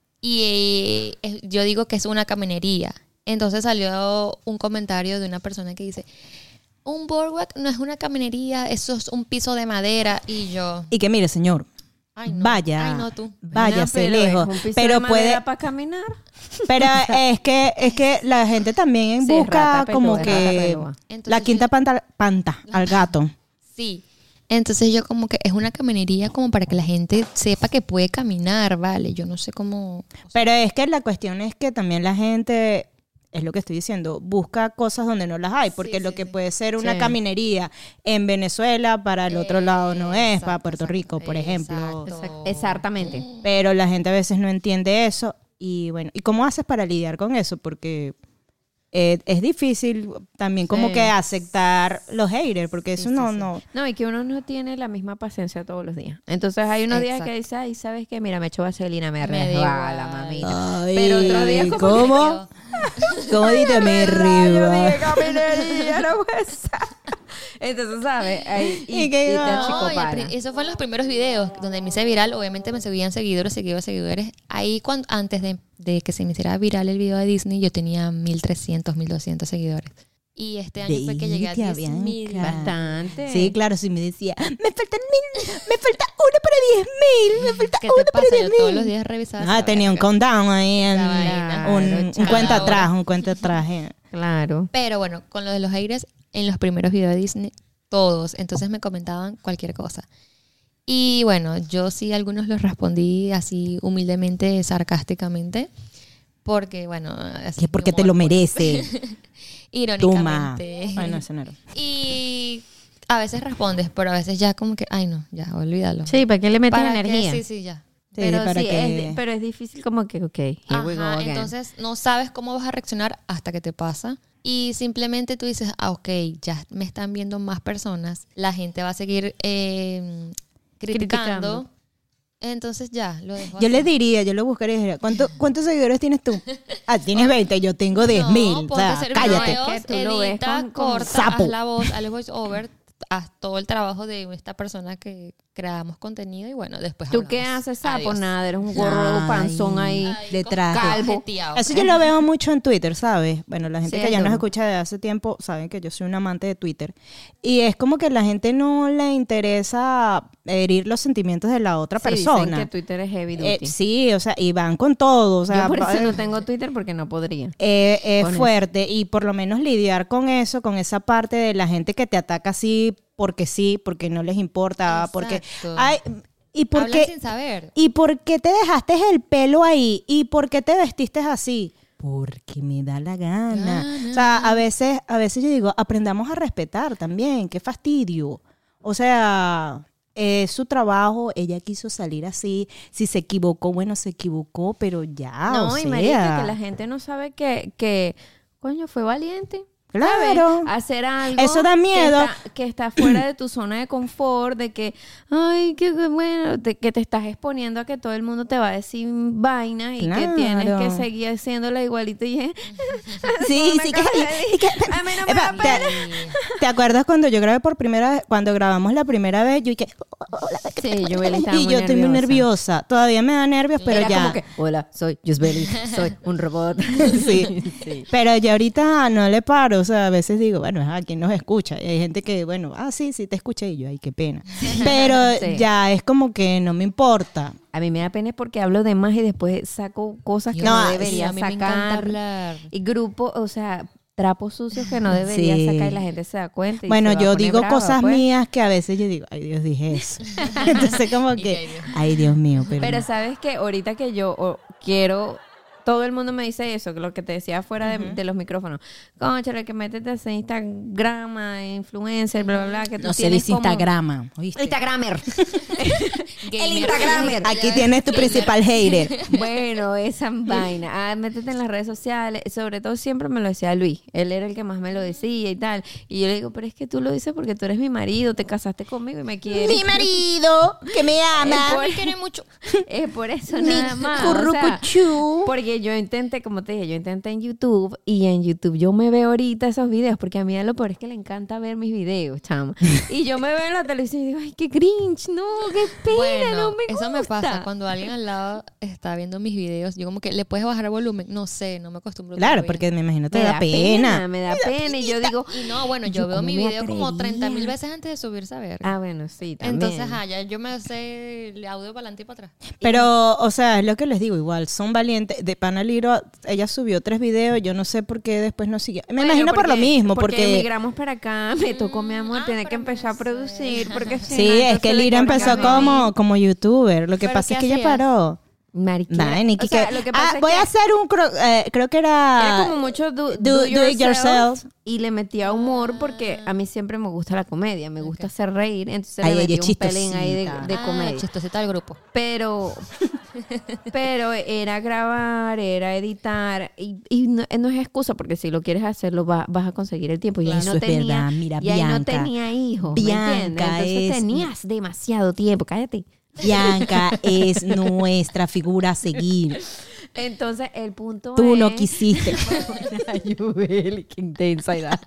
y eh, yo digo que es una caminería. Entonces salió un comentario de una persona que dice, un boardwalk no es una caminería, eso es un piso de madera. Y yo,
Y que mire, señor,
ay no,
vaya,
ay no tú.
váyase
Bueno, pero
lejos.
es un piso
Pero
de
puede,
madera para caminar.
pero es que es que la gente también
Sí, es
busca
rata
como
peluda, es rata
que
peluda.
Entonces
la quinta
yo-
panta, panta al gato.
Sí. Entonces yo como que es una caminería como para que la gente sepa que puede caminar, ¿vale? Yo no sé cómo...
Pero es que la cuestión es que también la gente, es lo que estoy diciendo, busca cosas donde no las hay, porque
Sí,
lo
sí,
que
sí.
puede ser una
Sí.
caminería en Venezuela, para el otro lado no es, para
Exacto,
Puerto
exacto,
Rico, por ejemplo.
exacto.
Exactamente.
Pero la gente a veces no entiende eso. Y bueno, ¿y cómo haces para lidiar con eso? Porque eh, es difícil también como
Sí.
que aceptar los haters, porque eso
Sí,
no,
sí, sí.
no.
No, y que uno no tiene la misma paciencia todos los días. Entonces hay unos días
Exacto.
que dice, ay, ¿sabes qué? Mira, me echo vaselina, me
Me da
resbala,
igual.
mamita.
Ay,
Pero otros días como que
¿cómo? ¿Cómo dice mi
Yo
arriba?
dije, caminería, no puede ser. Entonces, ¿sabes? Ahí, y,
Y que
y te
no,
No, y al
achicopala.
pri- eso fue en los primeros videos donde me hice viral. Obviamente me seguían seguidores, seguidores, seguidores. Ahí, cuando, antes de, de que se me hiciera viral el video de Disney, yo tenía mil trescientos, mil doscientos seguidores. Y este año fue que llegué a
Bestia,
diez mil.
Bianca.
Bastante.
Sí, claro, sí me decía, me faltan mil, me falta uno para diez mil, me falta
¿Qué
uno
te
para
pasa?
diez
Yo
mil.
todos los días revisaba.
Ah,
esa
tenía un
verga.
countdown ahí, en,
Esa vaina.
un,
Claro,
un
chao.
cuenta atrás, un cuenta atrás. eh.
Claro.
Pero bueno, con lo de los haters, en los primeros videos de Disney, todos. Entonces me comentaban cualquier cosa. Y bueno, yo sí algunos los respondí así humildemente, sarcásticamente. Porque, bueno, así
Que porque
de
te lo
humor, pues.
merece. Toma.
Irónicamente.
Bueno, eso no era.
Y a veces respondes, pero a veces ya como que, ay no, ya, olvídalo.
Sí, ¿para qué le metes
¿Para qué?
energía?
Sí, sí, ya.
Sí,
pero
para
sí,
que-
es, pero es difícil como que, ok, here we go
Ajá,
again.
entonces no sabes cómo vas a reaccionar hasta que te pasa. Y simplemente tú dices, ah, ok, ya me están viendo más personas. La gente va a seguir eh, criticando.
Criticando.
Entonces ya, lo dejo
Yo
así.
le diría, yo le buscaría y diría, ¿cuánto, ¿cuántos seguidores tienes tú? Ah, tienes veinte, yo tengo diez mil.
No,
O
ponte a
sea,
hacer
cállate.
videos,
Es que tú lo ves
edita,
con- con
corta,
sapo.
haz la voz, haz el voice over, haz todo el trabajo de esta persona que creamos contenido y bueno, después
¿Tú
hablamos.
qué haces, sapo?
Adiós.
Nada, eres un gorro
Ay,
panzón ahí.
Ay,
detrás.
como
Calvo.
jeteado.
Eso yo lo veo mucho en Twitter, ¿sabes? Bueno, la gente que ya
Cierto.
nos escucha de hace tiempo saben que yo soy un amante de Twitter. Y es como que a la gente no le interesa herir los sentimientos de la otra
Sí, dicen
persona.
que Twitter es heavy
Eh,
duty.
sí, o sea, y van con todo. O sea,
Yo por eso
eh,
no tengo Twitter porque no podría.
eh, es
con eso.
fuerte. Y por lo menos lidiar con eso, con esa parte de la gente que te ataca así porque sí, porque no les importa, porque...
Exacto.
Ay, ¿y por
Hablan
qué?
sin saber.
¿Y por qué te dejaste el pelo ahí? ¿Y por qué te vestiste así? Porque me da la gana.
Gana.
O sea, a veces, a veces yo digo, aprendamos a respetar también. Qué fastidio. O sea, es su trabajo. Ella quiso salir así. Si se equivocó, bueno, se equivocó, pero ya,
no,
o
y
sea.
marica, que la gente no sabe que, que coño, fue valiente.
Claro.
¿Sabes? Hacer algo
Eso da miedo.
Que está, que está fuera de tu zona de confort, de que, ay, qué qué bueno, de que te estás exponiendo a que todo el mundo te va a decir vainas y
Claro.
que tienes que seguir haciéndola igualito y
Sí,
una
sí, que,
cosa
y que-
a mí no me
Epa,
da
te,
pena.
¿te acuerdas cuando yo grabé por primera vez? Cuando grabamos la primera vez, yo y que,
Sí, yo estaba
y
muy
yo estoy muy
nerviosa.
nerviosa. Todavía me da nervios, pero
Era
ya.
como que, hola, soy Yusbeli, soy un robot.
Sí. Pero ya ahorita no le paro, o sea, a veces digo, bueno, a quien nos escucha. Y hay gente que, bueno, ah, sí, sí, te escuché y yo, ay, qué pena. Pero
Sí.
ya es como que no me importa.
A mí me da pena porque hablo de más y después saco cosas que
Yo-
no,
No,
debería
sí, a mí me encanta
sacar.
hablar.
Y grupo, o sea, trapos sucios que no debería
Sí.
sacar y la gente se da cuenta. Y
Bueno,
se va a
yo
poner
digo
brava,
cosas
pues.
mías que a veces yo digo, ay, Dios, dije eso. Entonces como
Y que,
que,
ay, Dios.
ay, Dios mío, pero,
Pero
no.
sabes que ahorita que yo o, quiero, todo el mundo me dice eso, que lo que te decía fuera de, de los micrófonos. Cónchale, que métete a hacer Instagram, influencer, bla, bla, bla. Que tú
No se
tienes
dice
como-
Instagrama, ¿oíste?
Instagramer.
Gamer.
El Instagramer.
Aquí tienes tu principal hater.
Bueno, esa vaina. Ah, métete en las redes sociales. Sobre todo siempre me lo decía Luis. Él era el que más me lo decía y tal. Y yo le digo, pero es que tú lo dices porque tú eres mi marido, te casaste conmigo y me quieres.
Mi marido, que me ama.
por-
Me quiere mucho.
Es por eso
Mi
nada más. o sea,
currucuchú.
porque yo intenté, como te dije, yo intenté en YouTube y en YouTube yo me veo ahorita esos videos porque a mí lo peor es que le encanta ver mis videos, chama. Y yo me veo en la televisión y digo, ay, qué cringe, no, qué pena,
Bueno,
no me
eso me
gusta.
pasa cuando alguien al lado está viendo mis videos. Yo como que le puedes bajar el volumen. No sé, no me acostumbro.
Claro,
todavía.
porque me imagino te
Me
da pena.
me da pena. Y yo digo,
Y no, bueno,
Yo,
yo, veo
¿cómo
mi
me
video como
atrevía?
treinta mil veces antes de subirse a ver.
ah, bueno, sí, también.
Entonces, ajá, ya yo me sé el audio para adelante y para atrás.
Pero, o sea, es lo que les digo, igual, son valientes. De Pana Liro, ella subió tres videos, yo no sé por qué después no siguió. Me
Bueno,
imagino por lo
porque-
mismo,
porque
porque...
emigramos para acá, me tocó, mi amor,
Ah,
tener que
pero
empezar a
no sé.
producir, porque si
Sí,
no,
es
entonces
que
le
Lira
cortan
empezó
a
como, como youtuber. Lo que
¿Pero
pasa
qué
es que ella
hacías?
paró.
Mariquera.
Nah, Nikki,
O sea,
que-
lo que pasa
ah,
es
voy
que
a hacer un, cro- eh, creo que era...
era como mucho do,
do-
do
do it yourself.
y le metía humor porque a mí siempre me gusta la comedia, me gusta hacer reír, entonces
Ay,
le
ella
metí
es
un pelín ahí de,
chistosita.
de
Ah,
comedia.
chistosita del grupo.
Pero Pero era grabar, era editar. Y, y no, no es excusa, porque si lo quieres hacerlo va, vas a conseguir el tiempo. Y
Eso
ahí no
es
tenía,
verdad. Mira,
y ahí no
Bianca.
tenía hijos,
Bianca
¿me entiendes? Entonces
es-
tenías demasiado tiempo. Cállate.
Bianca es nuestra figura a seguir.
Entonces, el punto
Tú
es...
no quisiste.
Ayubeli, qué intensa edad.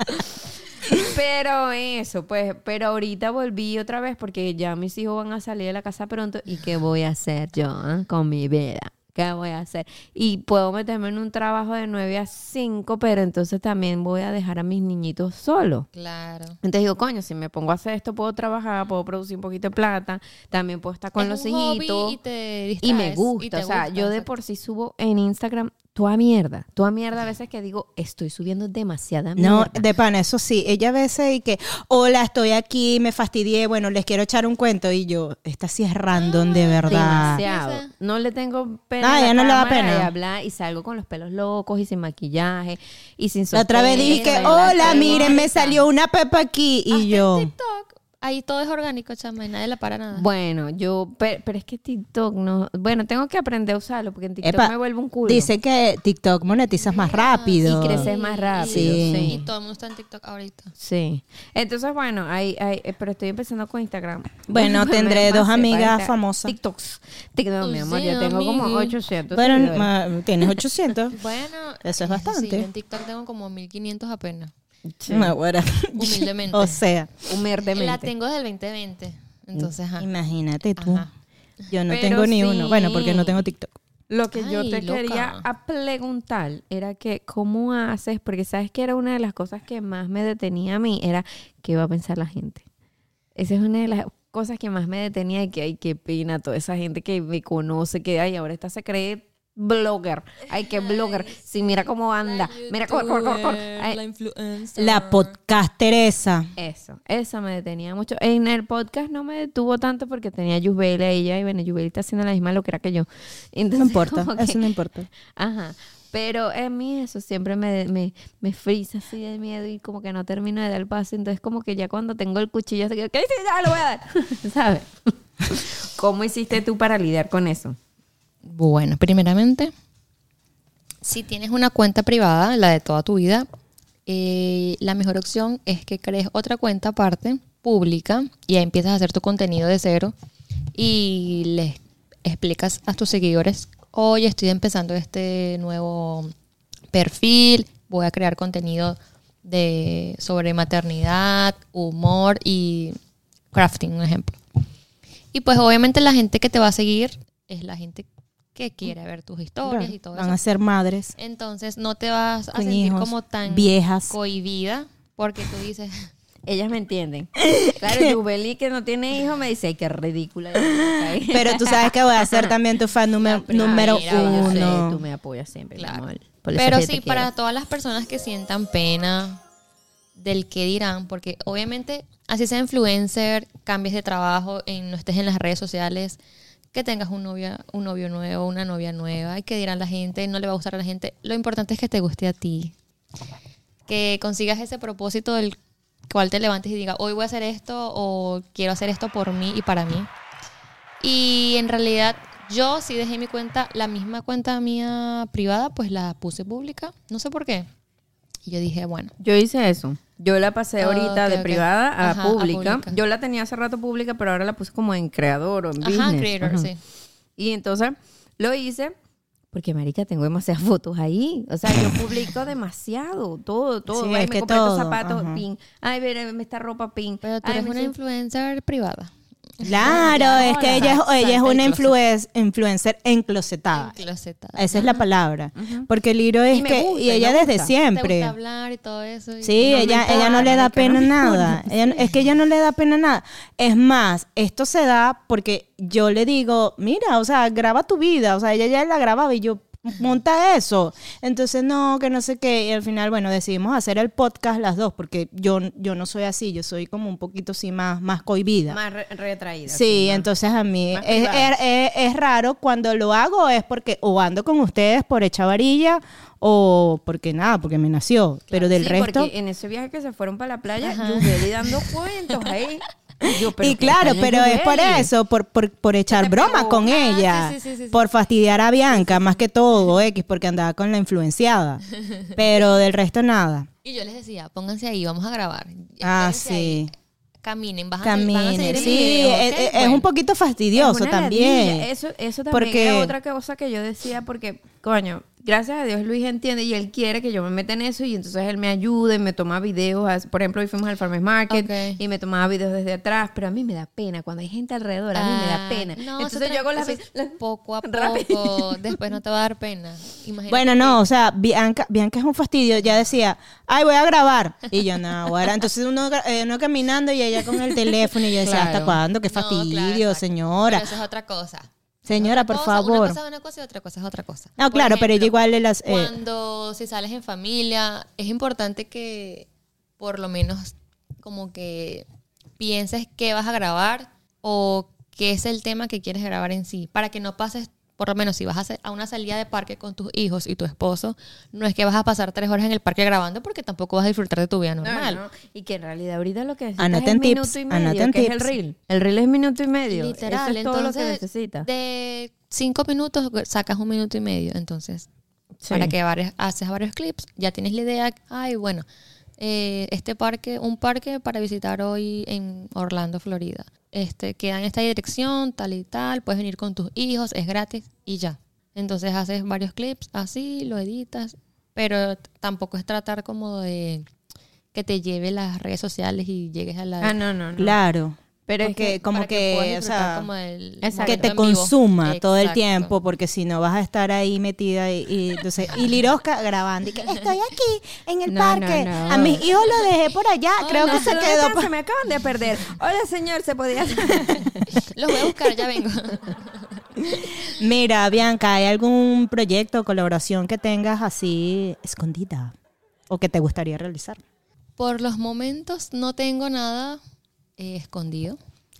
Pero eso, pues, pero ahorita volví otra vez porque ya mis hijos van a salir de la casa pronto. ¿Y qué voy a hacer yo eh, con mi vida? ¿Qué voy a hacer? Y puedo meterme en un trabajo de nueve a cinco, pero entonces también voy a dejar a mis niñitos solos.
Claro.
Entonces digo, coño, si me pongo a hacer esto, puedo trabajar, puedo producir un poquito de plata, también puedo estar con
Es
los
un hobby
hijitos.
y te
Y me
distraes,
gusta,
y te
o sea,
gusta,
yo de
exacto.
por sí subo en Instagram toda mierda, toda mierda a veces que digo, estoy subiendo demasiada mierda.
No, de pana, eso sí. Ella a veces y que, hola, estoy aquí, me fastidié, bueno, les quiero echar un cuento. Y yo, esta sí es random, de verdad.
Demasiado.
Esa.
No le tengo pena
Ah,
a la
ya no le da
cámara
pena.
de hablar y salgo con los pelos locos y sin maquillaje y sin
La otra vez dije que,
sostén, la
hola,
tengo
miren, me
ahorita.
salió una pepa aquí.
Hasta
Y yo,
en TikTok, ahí todo es orgánico, chama, y nadie la para nada.
Bueno, yo, pero, pero es que TikTok no, bueno, tengo que aprender a usarlo porque en TikTok
epa,
me vuelve un culo.
dice que TikTok monetizas más rápido.
Y creces más rápido,
Sí.
sí.
Y todo el mundo está en TikTok ahorita.
Sí. Entonces, bueno, hay, hay, eh, pero estoy empezando con Instagram.
Bueno,
Pues
tendré
me
dos
pasé
amigas
para Insta-
famosas.
TikToks. TikTok, mi amor,
Sí,
yo tengo como
amigui.
ochocientos
Bueno,
seguidores.
ma- tienes ochocientos.
Bueno.
Eso es
eh,
bastante.
Sí, yo en TikTok tengo como mil quinientos apenas.
Sí.
No, bueno.
Humildemente.
O sea,
Humildemente.
La tengo desde el veinte veinte. Entonces, ajá.
imagínate tú.
Ajá.
Yo no
Pero
tengo ni
sí.
uno. Bueno, porque no tengo TikTok.
Lo que yo
Ay,
te
loca.
quería a preguntar era que cómo haces, porque sabes que era una de las cosas que más me detenía a mí, era qué va a pensar la gente. Esa es una de las cosas que más me detenía y que, ay, qué pena, toda esa gente que me conoce, que, ay, ahora esta se cree blogger. Ay, qué blogger. Sí, mira cómo anda. Mira cómo... cómo- cómo- cómo. Ay,
La influencer.
La podcaster esa.
Eso, eso me detenía mucho. En el podcast no me detuvo tanto porque tenía a Yubeli a ella y bueno, Yubeli está haciendo la misma locura que yo. Entonces,
No importa,
como que-
eso no importa.
Ajá. Pero en mí eso siempre me, me, me frisa así de miedo y como que no termino de dar el paso. Entonces como que ya cuando tengo el cuchillo, así que, ¿qué dice? Ya lo voy a dar. ¿Sabes? ¿Cómo hiciste tú para lidiar con eso?
Bueno, primeramente, si tienes una cuenta privada, la de toda tu vida, eh, la mejor opción es que crees otra cuenta aparte, pública, y ahí empiezas a hacer tu contenido de cero y les explicas a tus seguidores, oye, estoy empezando este nuevo perfil, voy a crear contenido de, sobre maternidad, humor y crafting, un ejemplo. Y pues obviamente la gente que te va a seguir es la gente que quiere ver tus historias y todo
Van
eso.
a ser madres.
Entonces no te vas a
Con
sentir
hijos,
como tan
viejas.
cohibida porque tú dices,
Ellas me entienden. Claro, Yubeli que no tiene hijos me dice, ay, qué ridícula.
Pero tú sabes que voy a ser también tu fan número,
primera,
número
Yo sé,
uno.
tú me apoyas siempre, mi
claro.
amor. Por eso
Pero
que te
sí, para
quiero.
todas las personas que sientan pena del que dirán, porque obviamente así sea influencer, cambies de trabajo, en, no estés en las redes sociales, que tengas un novio, un novio nuevo, una novia nueva, y que dirán la gente, no le va a gustar a la gente. Lo importante es que te guste a ti. Que consigas ese propósito del cual te levantes y digas, hoy voy a hacer esto o quiero hacer esto por mí y para mí. Y en realidad yo sí dejé mi cuenta, la misma cuenta mía privada, pues la puse pública. No sé por qué. Y yo dije, bueno.
Yo hice eso. Yo la pasé
Ah,
ahorita
ok,
de
ok.
privada a,
Ajá, a
pública.
pública.
Yo la tenía hace rato pública, pero ahora la puse como en creador o en business.
Ajá, creator,
Ajá.
sí.
Y entonces lo hice porque, marica, tengo demasiadas fotos ahí. O sea, yo publico demasiado, todo, todo.
Sí,
Ay,
es
me
que
compré
todo,
estos zapatos,
ajá.
pin. Ay, mira, esta ropa, pin.
Pero tú
Ay,
eres
me
una
hice-
influencer privada.
Claro,
Ya,
es que
hola.
ella es, ella es
Salta
una
del
influes- influencer enclosetada.
Enclosetada.
Esa es la palabra. Porque el libro es
Y me
que,
gusta,
y
y
ella
me
desde
gusta.
Te
siempre.
gusta hablar y todo eso. y-
Sí,
No me
ella,
importa,
ella no le da
marica,
pena
no me
nada.
importa.
Ella- es que ella no le da pena nada. Es más, esto se da porque yo le digo, mira, o sea, graba tu vida. O sea, ella ya la grababa y yo, monta eso. Entonces, no, que no sé qué. Y al final, bueno, decidimos hacer el podcast las dos porque yo, yo no soy así. Yo soy como un poquito así más, más cohibida.
Más re- retraída.
Sí,
más-
entonces a mí
más
es,
privada.
es- es- es raro cuando lo hago es porque o ando con ustedes por echar varilla o porque nada, porque me nació. Pero del
Sí,
resto,
porque en ese viaje que se fueron para la playa, Yubeli dando cuentos ahí. Yo, pero
Y
¿qué
claro,
tal el
pero es por
Yubeli?
eso, por, por, por echar
te
broma
pegó.
con
Ah,
ella,
sí, sí, sí, sí,
por fastidiar a Bianca, más que todo, X, porque andaba con la influenciada. Pero del resto nada.
Y yo les decía, pónganse ahí, vamos a grabar.
Ah,
Espérense ahí,
sí.
caminen, van a, van a
Camine.
seguir el
Sí,
video,
es,
¿ok?
es- es
Bueno.
un poquito fastidioso
Es una
también.
ladilla. Eso, eso también
Porque-
era otra cosa que yo decía porque, coño, gracias a Dios Luis entiende y él quiere que yo me meta en eso y entonces él me ayuda y me toma videos. as- Por ejemplo, hoy fuimos al Farmers Market
Ok.
y me tomaba videos desde atrás, pero a mí me da pena. Cuando hay gente alrededor, a mí me da
Ah,
pena.
No,
entonces
eso
yo hago
tra-
las...
eso es
las-
poco a poco,
rápido.
después no te va a dar pena. Imagínate
Bueno,
que-
no, o sea, Bianca, Bianca es un fastidio. Ya decía, ay, voy a grabar. Y yo, no, ahora. Entonces uno, gra- eh, uno caminando y ella con el teléfono. Y yo decía,
Claro.
¿hasta cuándo? Qué
No,
fastidio,
claro, exacto.
señora.
Pero eso es otra cosa.
Señora,
Otra
por
cosa,
favor.
Una cosa es una cosa y otra cosa es otra cosa.
No,
Por
claro, pero ella
ejemplo,
igual le las... eh,
Cuando si sales en familia, es importante que por lo menos como que pienses qué vas a grabar o qué es el tema que quieres grabar en sí, para que no pases, por lo menos si vas a, hacer a una salida de parque con tus hijos y tu esposo, no es que vas a pasar tres horas en el parque grabando porque tampoco vas a disfrutar de tu vida
No,
normal.
no. Y que en realidad ahorita lo que necesitas
Anoten
es
tips,
minuto y medio,
anoten
que es el
tips.
reel. El reel es minuto y medio.
Literal,
Eso es todo lo que
entonces,
necesitas.
de cinco minutos sacas un minuto y medio, entonces
Sí.
para que varios, haces varios clips, ya tienes la idea, ay, bueno, eh, este parque, un parque para visitar hoy en Orlando, Florida. Este, queda en esta dirección, tal y tal, puedes venir con tus hijos, es gratis y ya. Entonces haces varios clips así, lo editas, pero t- tampoco es tratar como de que te lleve las redes sociales y llegues a la...
Ah, no, no, no.
Claro.
Pero es
Porque
que
como
para
que,
puedas
o
disfrutar
sea,
como del
exacto.
que
momento
te
en vivo.
consuma todo el
Exacto.
tiempo, porque si no vas a estar ahí metida y, y entonces y Lirosca grabando y que estoy aquí en el
No,
parque,
no, no.
a mis hijos lo dejé por allá, creo
No,
que se
¿dónde
quedó
están?
por-
Se me acaban de perder. Hola, señor, se podía hacer.
Los voy a buscar, ya vengo.
Mira, Bianca, ¿hay algún proyecto o colaboración que tengas así escondida o que te gustaría realizar?
Por los momentos no tengo nada eh, escondido,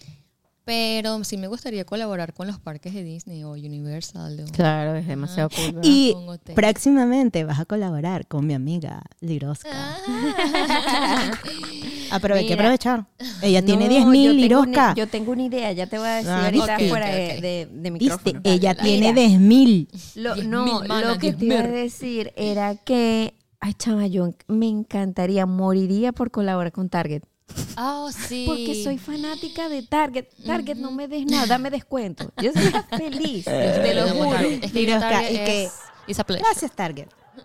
pero sí me gustaría colaborar con los parques de Disney o Universal. o-
Claro, es demasiado cool. ¿verdad?
Y
con hotel.
próximamente vas a colaborar con mi amiga Lirosca.
Ah.
Aproveché que
Mira.
aprovechar. Ella tiene
No,
diez
yo
mil,
tengo
Lirosca.
una- Yo tengo una idea, ya te voy a decir
Ah,
ahorita
ok,
fuera
ok,
de,
ok.
de, de
¿Viste?
micrófono.
Ella
Dale,
tiene
dale.
diez mil.
Lo,
diez
no,
mil, mana,
lo que
diez
te iba a
mil.
decir era que, ay, chama, yo me encantaría, moriría por colaborar con Target.
Oh, sí.
Porque soy fanática de Target. Target, no me des nada, dame descuento. Yo sería feliz, te lo
Amo
juro.
Target. Es que ir a
Lirosca,
Target
y que-
es, it's a pleasure.
Gracias, Target.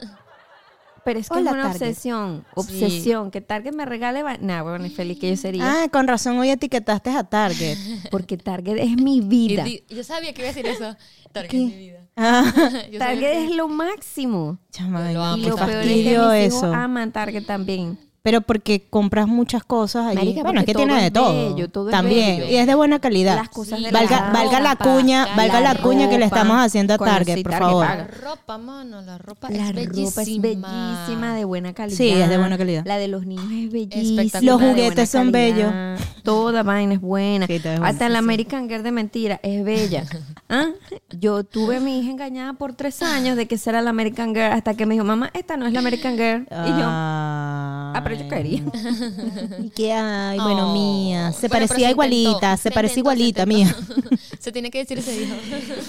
Pero es que
Hola,
es una
Target.
obsesión, obsesión. Que Target me regale, va- nah, bueno, feliz que yo sería.
Ah, con razón hoy etiquetaste a Target.
Porque Target es mi
Y
vida.
di- Yo sabía que iba a decir eso. Target
¿Qué?
es mi vida.
Ah,
Yo sabía
Target
que-
es lo máximo.
chama,
Yo lo
no,
amo,
Y
qué
lo peor es que
fastidio
mis hijos
eso.
aman Target también.
Pero porque compras muchas cosas allí.
Marica,
bueno, es
porque
que tiene
todo
de
es
todo.
bello, todo es
También.
bello.
Y es de buena calidad.
Las cosas
Sí,
de
valga,
la
valga la
ropa,
cuña,
la
valga la cuña que le
ropa.
estamos haciendo a
Coño,
Target,
sí,
por
Target
favor.
La
paga.
ropa, mano, la ropa
La
es
ropa es
bellísima.
bellísima, de buena calidad.
Sí, es de buena calidad.
La de los niños es bellísima.
Espectacular.
Los
de
juguetes
buena
son
calidad. Toda vaina es buena.
Sí, todo es bueno.
Hasta la American Girl de mentira es bella. ¿Ah? Yo tuve a mi hija engañada por tres años de que esa era la American Girl hasta que me dijo, mamá, esta no es la American Girl. Y yo,
ah,
pero yo quería.
Y que, ay, bueno,
Oh.
mía. Se
Bueno, pero
parecía igualita,
intentó,
se parecía
intentó,
igualita,
se
mía.
intentó. Se tiene que decir ese hijo.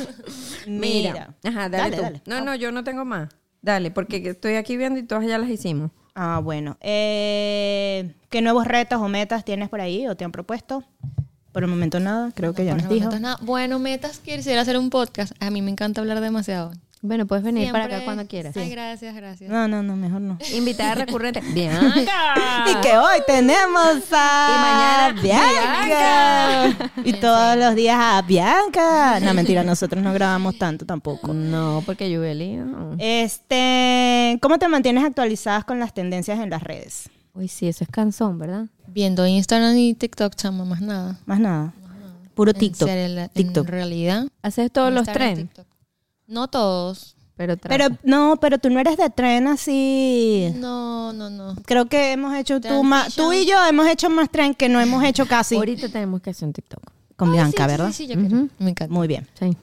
Mira. Ajá, dale,
Dale,
tú.
dale.
No, no, yo no tengo más. Dale, porque estoy aquí viendo y todas ya las hicimos.
Ah, bueno. Eh, ¿Qué nuevos retos o metas tienes por ahí o te han propuesto? Por el momento nada, creo que ya
Por
nos
el
dijo.
momento nada. Bueno, metas, quisiera hacer un podcast. A mí me encanta hablar demasiado.
Bueno, puedes venir para
Siempre-
acá cuando quieras.
Ay, gracias, gracias.
No, no, no, mejor no.
Invitada recurrente. Bianca.
Y que hoy tenemos a
Y mañana,
Bianca. Y todos los días a Bianca. No, mentira, nosotros no grabamos tanto tampoco.
No, porque Yubeli. no.
Este, ¿cómo te mantienes actualizadas con las tendencias en las redes?
Uy, sí, eso es cansón, ¿verdad?
Viendo Instagram y TikTok, chama, más nada.
Más nada. Puro
En
TikTok.
serio, la-
TikTok.
En realidad.
Haces todos los
Instagram y
trends.
TikTok. No todos.
Pero, trata.
Pero no, pero tú no eres de tren así.
No, no, no.
Creo que hemos hecho tú más, tú y yo hemos hecho más tren que no hemos hecho casi
ahorita tenemos que hacer un TikTok.
con
Ay,
Bianca,
sí,
¿verdad?
Sí, sí, yo quiero.
Ujú.
Me encanta.
Muy bien.
Sí.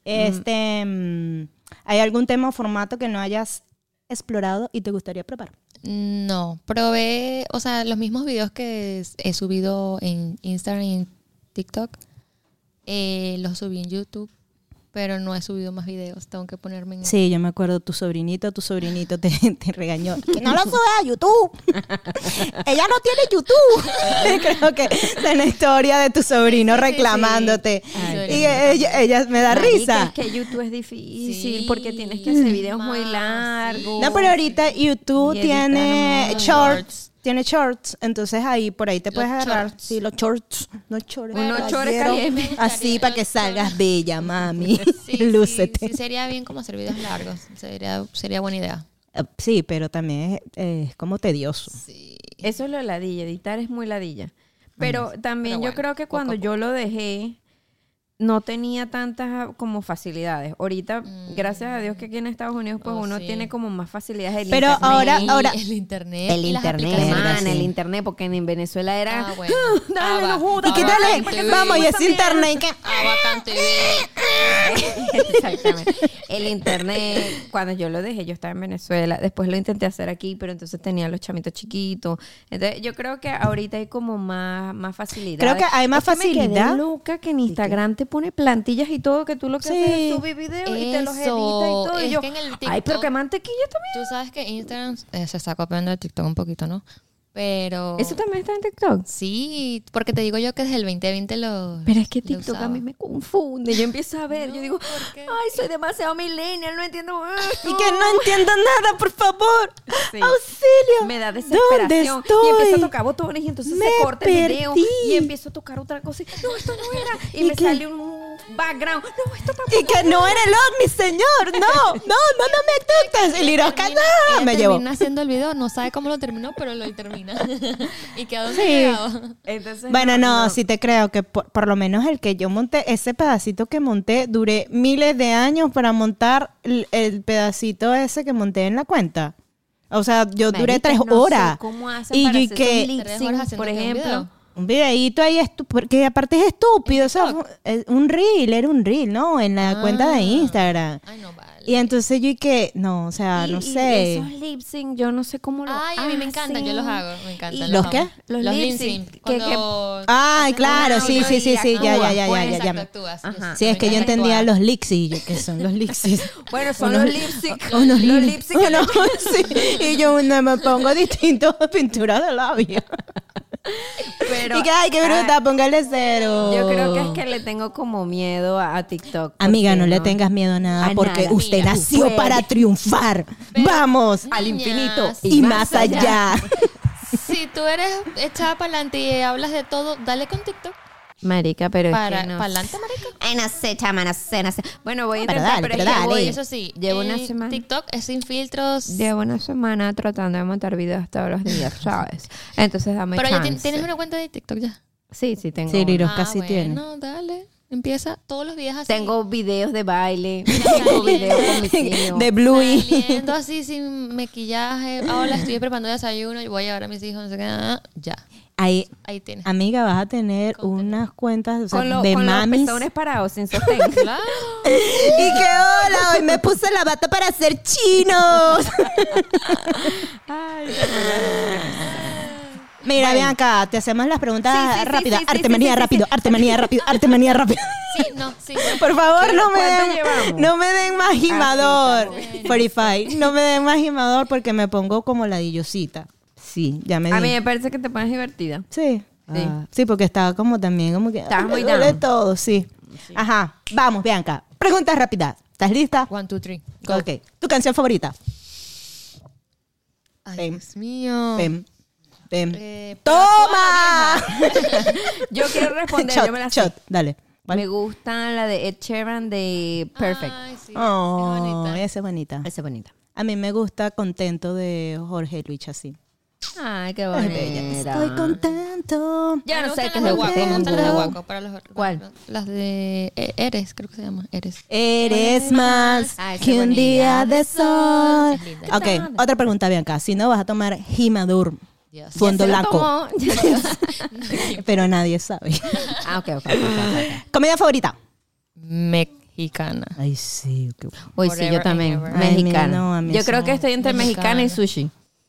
Este, mm, ¿hay algún tema o formato que no hayas explorado y te gustaría probar?
No, probé, o sea, los mismos videos que he subido en Instagram y en TikTok, eh, los subí en YouTube, pero no he subido más videos, tengo que ponerme en...
Sí, yo me acuerdo, tu sobrinito, tu sobrinito te, te regañó. Que no lo subas a YouTube. Ella no tiene YouTube. Creo que es la historia de tu sobrino
Sí, sí, sí,
reclamándote.
sí.
Y
Ay,
ella, ella me da
Marica,
risa.
es que YouTube es difícil
Sí.
porque tienes que hacer videos muy
Más,
largos.
No, pero ahorita YouTube
Y
tiene
editar
shorts. Tiene shorts, entonces ahí por ahí te
Los
puedes agarrar.
shorts.
Sí, los shorts. Los shorts.
Unos
caballero.
shorts calientes.
Así para que salgas bella, mami.
Sí,
Lúcete.
sí, sí, sería bien como hacer videos largos, sería, sería buena idea.
Eh, Sí, pero también es, eh, es como tedioso.
Sí.
Eso es lo ladilla, editar es muy ladilla. Pero también
Pero
yo
bueno,
creo que
poco a
cuando
poco.
yo lo dejé, no tenía tantas como facilidades. Ahorita, gracias a Dios que aquí en Estados Unidos, pues
Oh,
uno
sí.
tiene como más facilidades. El
Pero
internet.
ahora-
Y
ahora-
el internet.
El
y las
internet,
aplicaciones.
¿verdad?
man,
Sí.
el internet, porque en Venezuela era...
Ah, bueno.
Dale,
Ah,
no
va.
jodas.
¿Y qué
Ah,
tal?
bacán
es?
T V.
Vamos, y es
También.
internet. y que-
Ah, bacán T V.
Exactamente. El internet, cuando yo lo dejé, yo estaba en Venezuela. Después lo intenté hacer aquí, pero entonces tenía los chamitos chiquitos. Entonces, yo creo que ahorita hay como más, más facilidad.
Creo que hay más
Me quedé
facilidad.
loca que en Instagram te pone plantillas y todo, que tú lo que
Sí.
haces es subir videos y te los editas y
Eso,
todo. Y
es
yo,
que en el
ay, pero
TikTok-
qué mantequilla también.
Tú sabes que Instagram eh, se está copiando de TikTok un poquito, ¿no? Pero...
Eso también está en TikTok.
Sí, porque te digo yo que desde el veinte veinte lo
Pero es que
lo
TikTok a
usaba.
mí me confunde. Yo empiezo a ver, yo
No,
digo,
¿por qué?
ay, soy demasiado millennial, no entiendo esto.
Y que no entiendo nada, por favor.
Sí.
Auxilio.
Me da
¿Dónde
desesperación.
estoy?
Y empiezo a tocar botones y entonces
Me
se corta el video.
perdí.
Y empiezo a tocar otra cosa. Y, no, esto no era. Y,
¿Y
me
qué?
sale un background. No, esto tampoco.
Y que no era el ovni, señor. No, no, no, no me toques. Y Lirosca,
Termina-
no,
ella
me llevó.
termina haciendo el video, no sabe cómo lo terminó, pero lo termina. ¿Y que a dónde
Sí.
llegaba?
Entonces,
Bueno, no, sí te creo que por, por lo menos el que yo monté, ese pedacito que monté, duré miles de años para montar el, el pedacito ese que monté en la cuenta. O sea, yo duré
Marica,
tres
no sé
horas.
¿Cómo hacen
Y
para
yo y
hacer
que
esos lip
Tres
sync,
horas haciendo
por
que un
ejemplo?
video.
un videíto ahí, estu- porque aparte es estúpido. O sea, fue- es un reel, era un reel, ¿no? En la
Ah.
cuenta de Instagram.
Ay, no vale.
Y entonces yo y que, no, o sea,
Y-
no
y
sé.
esos lip sync, yo no sé cómo lo
Ay, a mí me encantan, yo los
hacen.
hago, me encantan.
Y-
¿Los
amo.
qué?
Los
Los
lip
lip
sync,
sync.
que-
Cuando
Ay, claro,
hacen
sí,
una
sí, sí,
y
sí, ya, ya,
actúas,
ya, ya,
pues,
ya, ya.
exacto, actúas.
Ajá.
Sí,
Me
es que yo
encanta
entendía
actuar.
los lipsy, yo, ¿qué son los lipsy?
Bueno, son
Unos-
los lip sync.
Unos
los
lip-
lip sync. que
unos-
le-
sí. Y yo no me pongo distintos pinturas de labios.
Pero,
Y que, ay, qué bruta,
ah,
póngale cero.
yo creo que es que le tengo como miedo a, a TikTok.
Amiga,
porque
no le tengas miedo a nada,
A
porque
nada.
usted
Mira,
nació
puede.
para triunfar. Vamos.
al infinito
Niñas.
Y más allá.
Si tú eres echada para adelante y hablas de todo, dale con TikTok.
Marica, pero
Para
es que no.
adelante, marica.
Ay, no sé, chama, no sé, no sé. Bueno, voy a
Pero
intentar,
dale,
pero,
pero
es que
dale.
voy-
Eso sí,
Llevo una
eh,
semana.
TikTok es sin filtros.
Llevo una semana tratando de montar videos todos los días, ¿sabes? Entonces dame
Pero ya
chance.
tien- tienes una cuenta de TikTok ya.
Sí, sí, tengo.
Sí,
una.
Liros
Ah,
casi tiene.
bueno, dale. Empieza todos los días así.
Tengo videos de baile, tengo videos con mis hijos.
De Bluey.
Saliendo así sin maquillaje. Ahora estoy preparando desayuno y voy a llevar a mis hijos. No sé qué. ah, Ya.
Ahí,
Ahí tienes.
amiga, vas a tener
Contenido.
unas cuentas o sea,
con, lo-
de
con los
mamis.
pezones parados, sin sostén.
Claro.
Y que hola, hoy me puse la bata para hacer chinos.
Ay,
Mira, ven acá, te hacemos las preguntas
Sí, sí, sí,
rápidas.
sí, sí,
Artemanía
sí, sí,
rápido,
sí.
artemanía rápido, artemanía rápido.
Sí, no, sí. no.
Por favor, no me
¿Cuánto
den,
llevamos?
no me den más gimador.
está bien.
cuarenta y cinco. No me den más gimador porque me pongo como ladillosita. Sí, ya me
A
di.
mí me parece que te pones divertida.
Sí.
Sí.
Ah, sí, porque estaba como también como que
Estabas
ay,
muy
me duele
down.
todo, sí. Ajá, vamos, Bianca. Preguntas rápidas. ¿Estás lista?
One, two, three. Go.
Ok. ¿Tu canción favorita?
Ay,
Ven.
Dios mío.
Ven. Ven.
Eh, para
¡Toma!
Yo quiero responder,
Shot,
yo me la sé.
shot, dale. ¿Cuál?
Me gusta la de Ed Sheeran de Perfect.
Ay, sí.
Oh,
es bonita.
esa es bonita.
Esa es bonita.
A mí me gusta Contento de Jorge Luis así.
Ay, qué
Es bella.
bonita.
Estoy contento.
Ya
Me
no sé
gustan
qué
las
es
de
lo
Guaco,
que
me gustan las de
tengo.
Guaco, para los-
¿Cuál?
Las de eh, Eres, creo que se llama Eres.
Eres más
Ah, esa
que
es
un
bonita.
día de sol.
Es linda.
Ok, otra pregunta, Bianca. Si no, vas a tomar Jimadur,
Dios.
fondo
Ya se lo
blanco.
tomó.
Pero nadie sabe.
Ah, ok, ok. ok, ok.
¿Comida favorita?
Mexicana.
Ay, sí. qué-
Uy, sí, yo
Forever
también.
and ever.
Ay,
Mexicana.
mira, no, a mí
yo
eso
creo
no.
que estoy entre mexicana y
Mexicana.
sushi.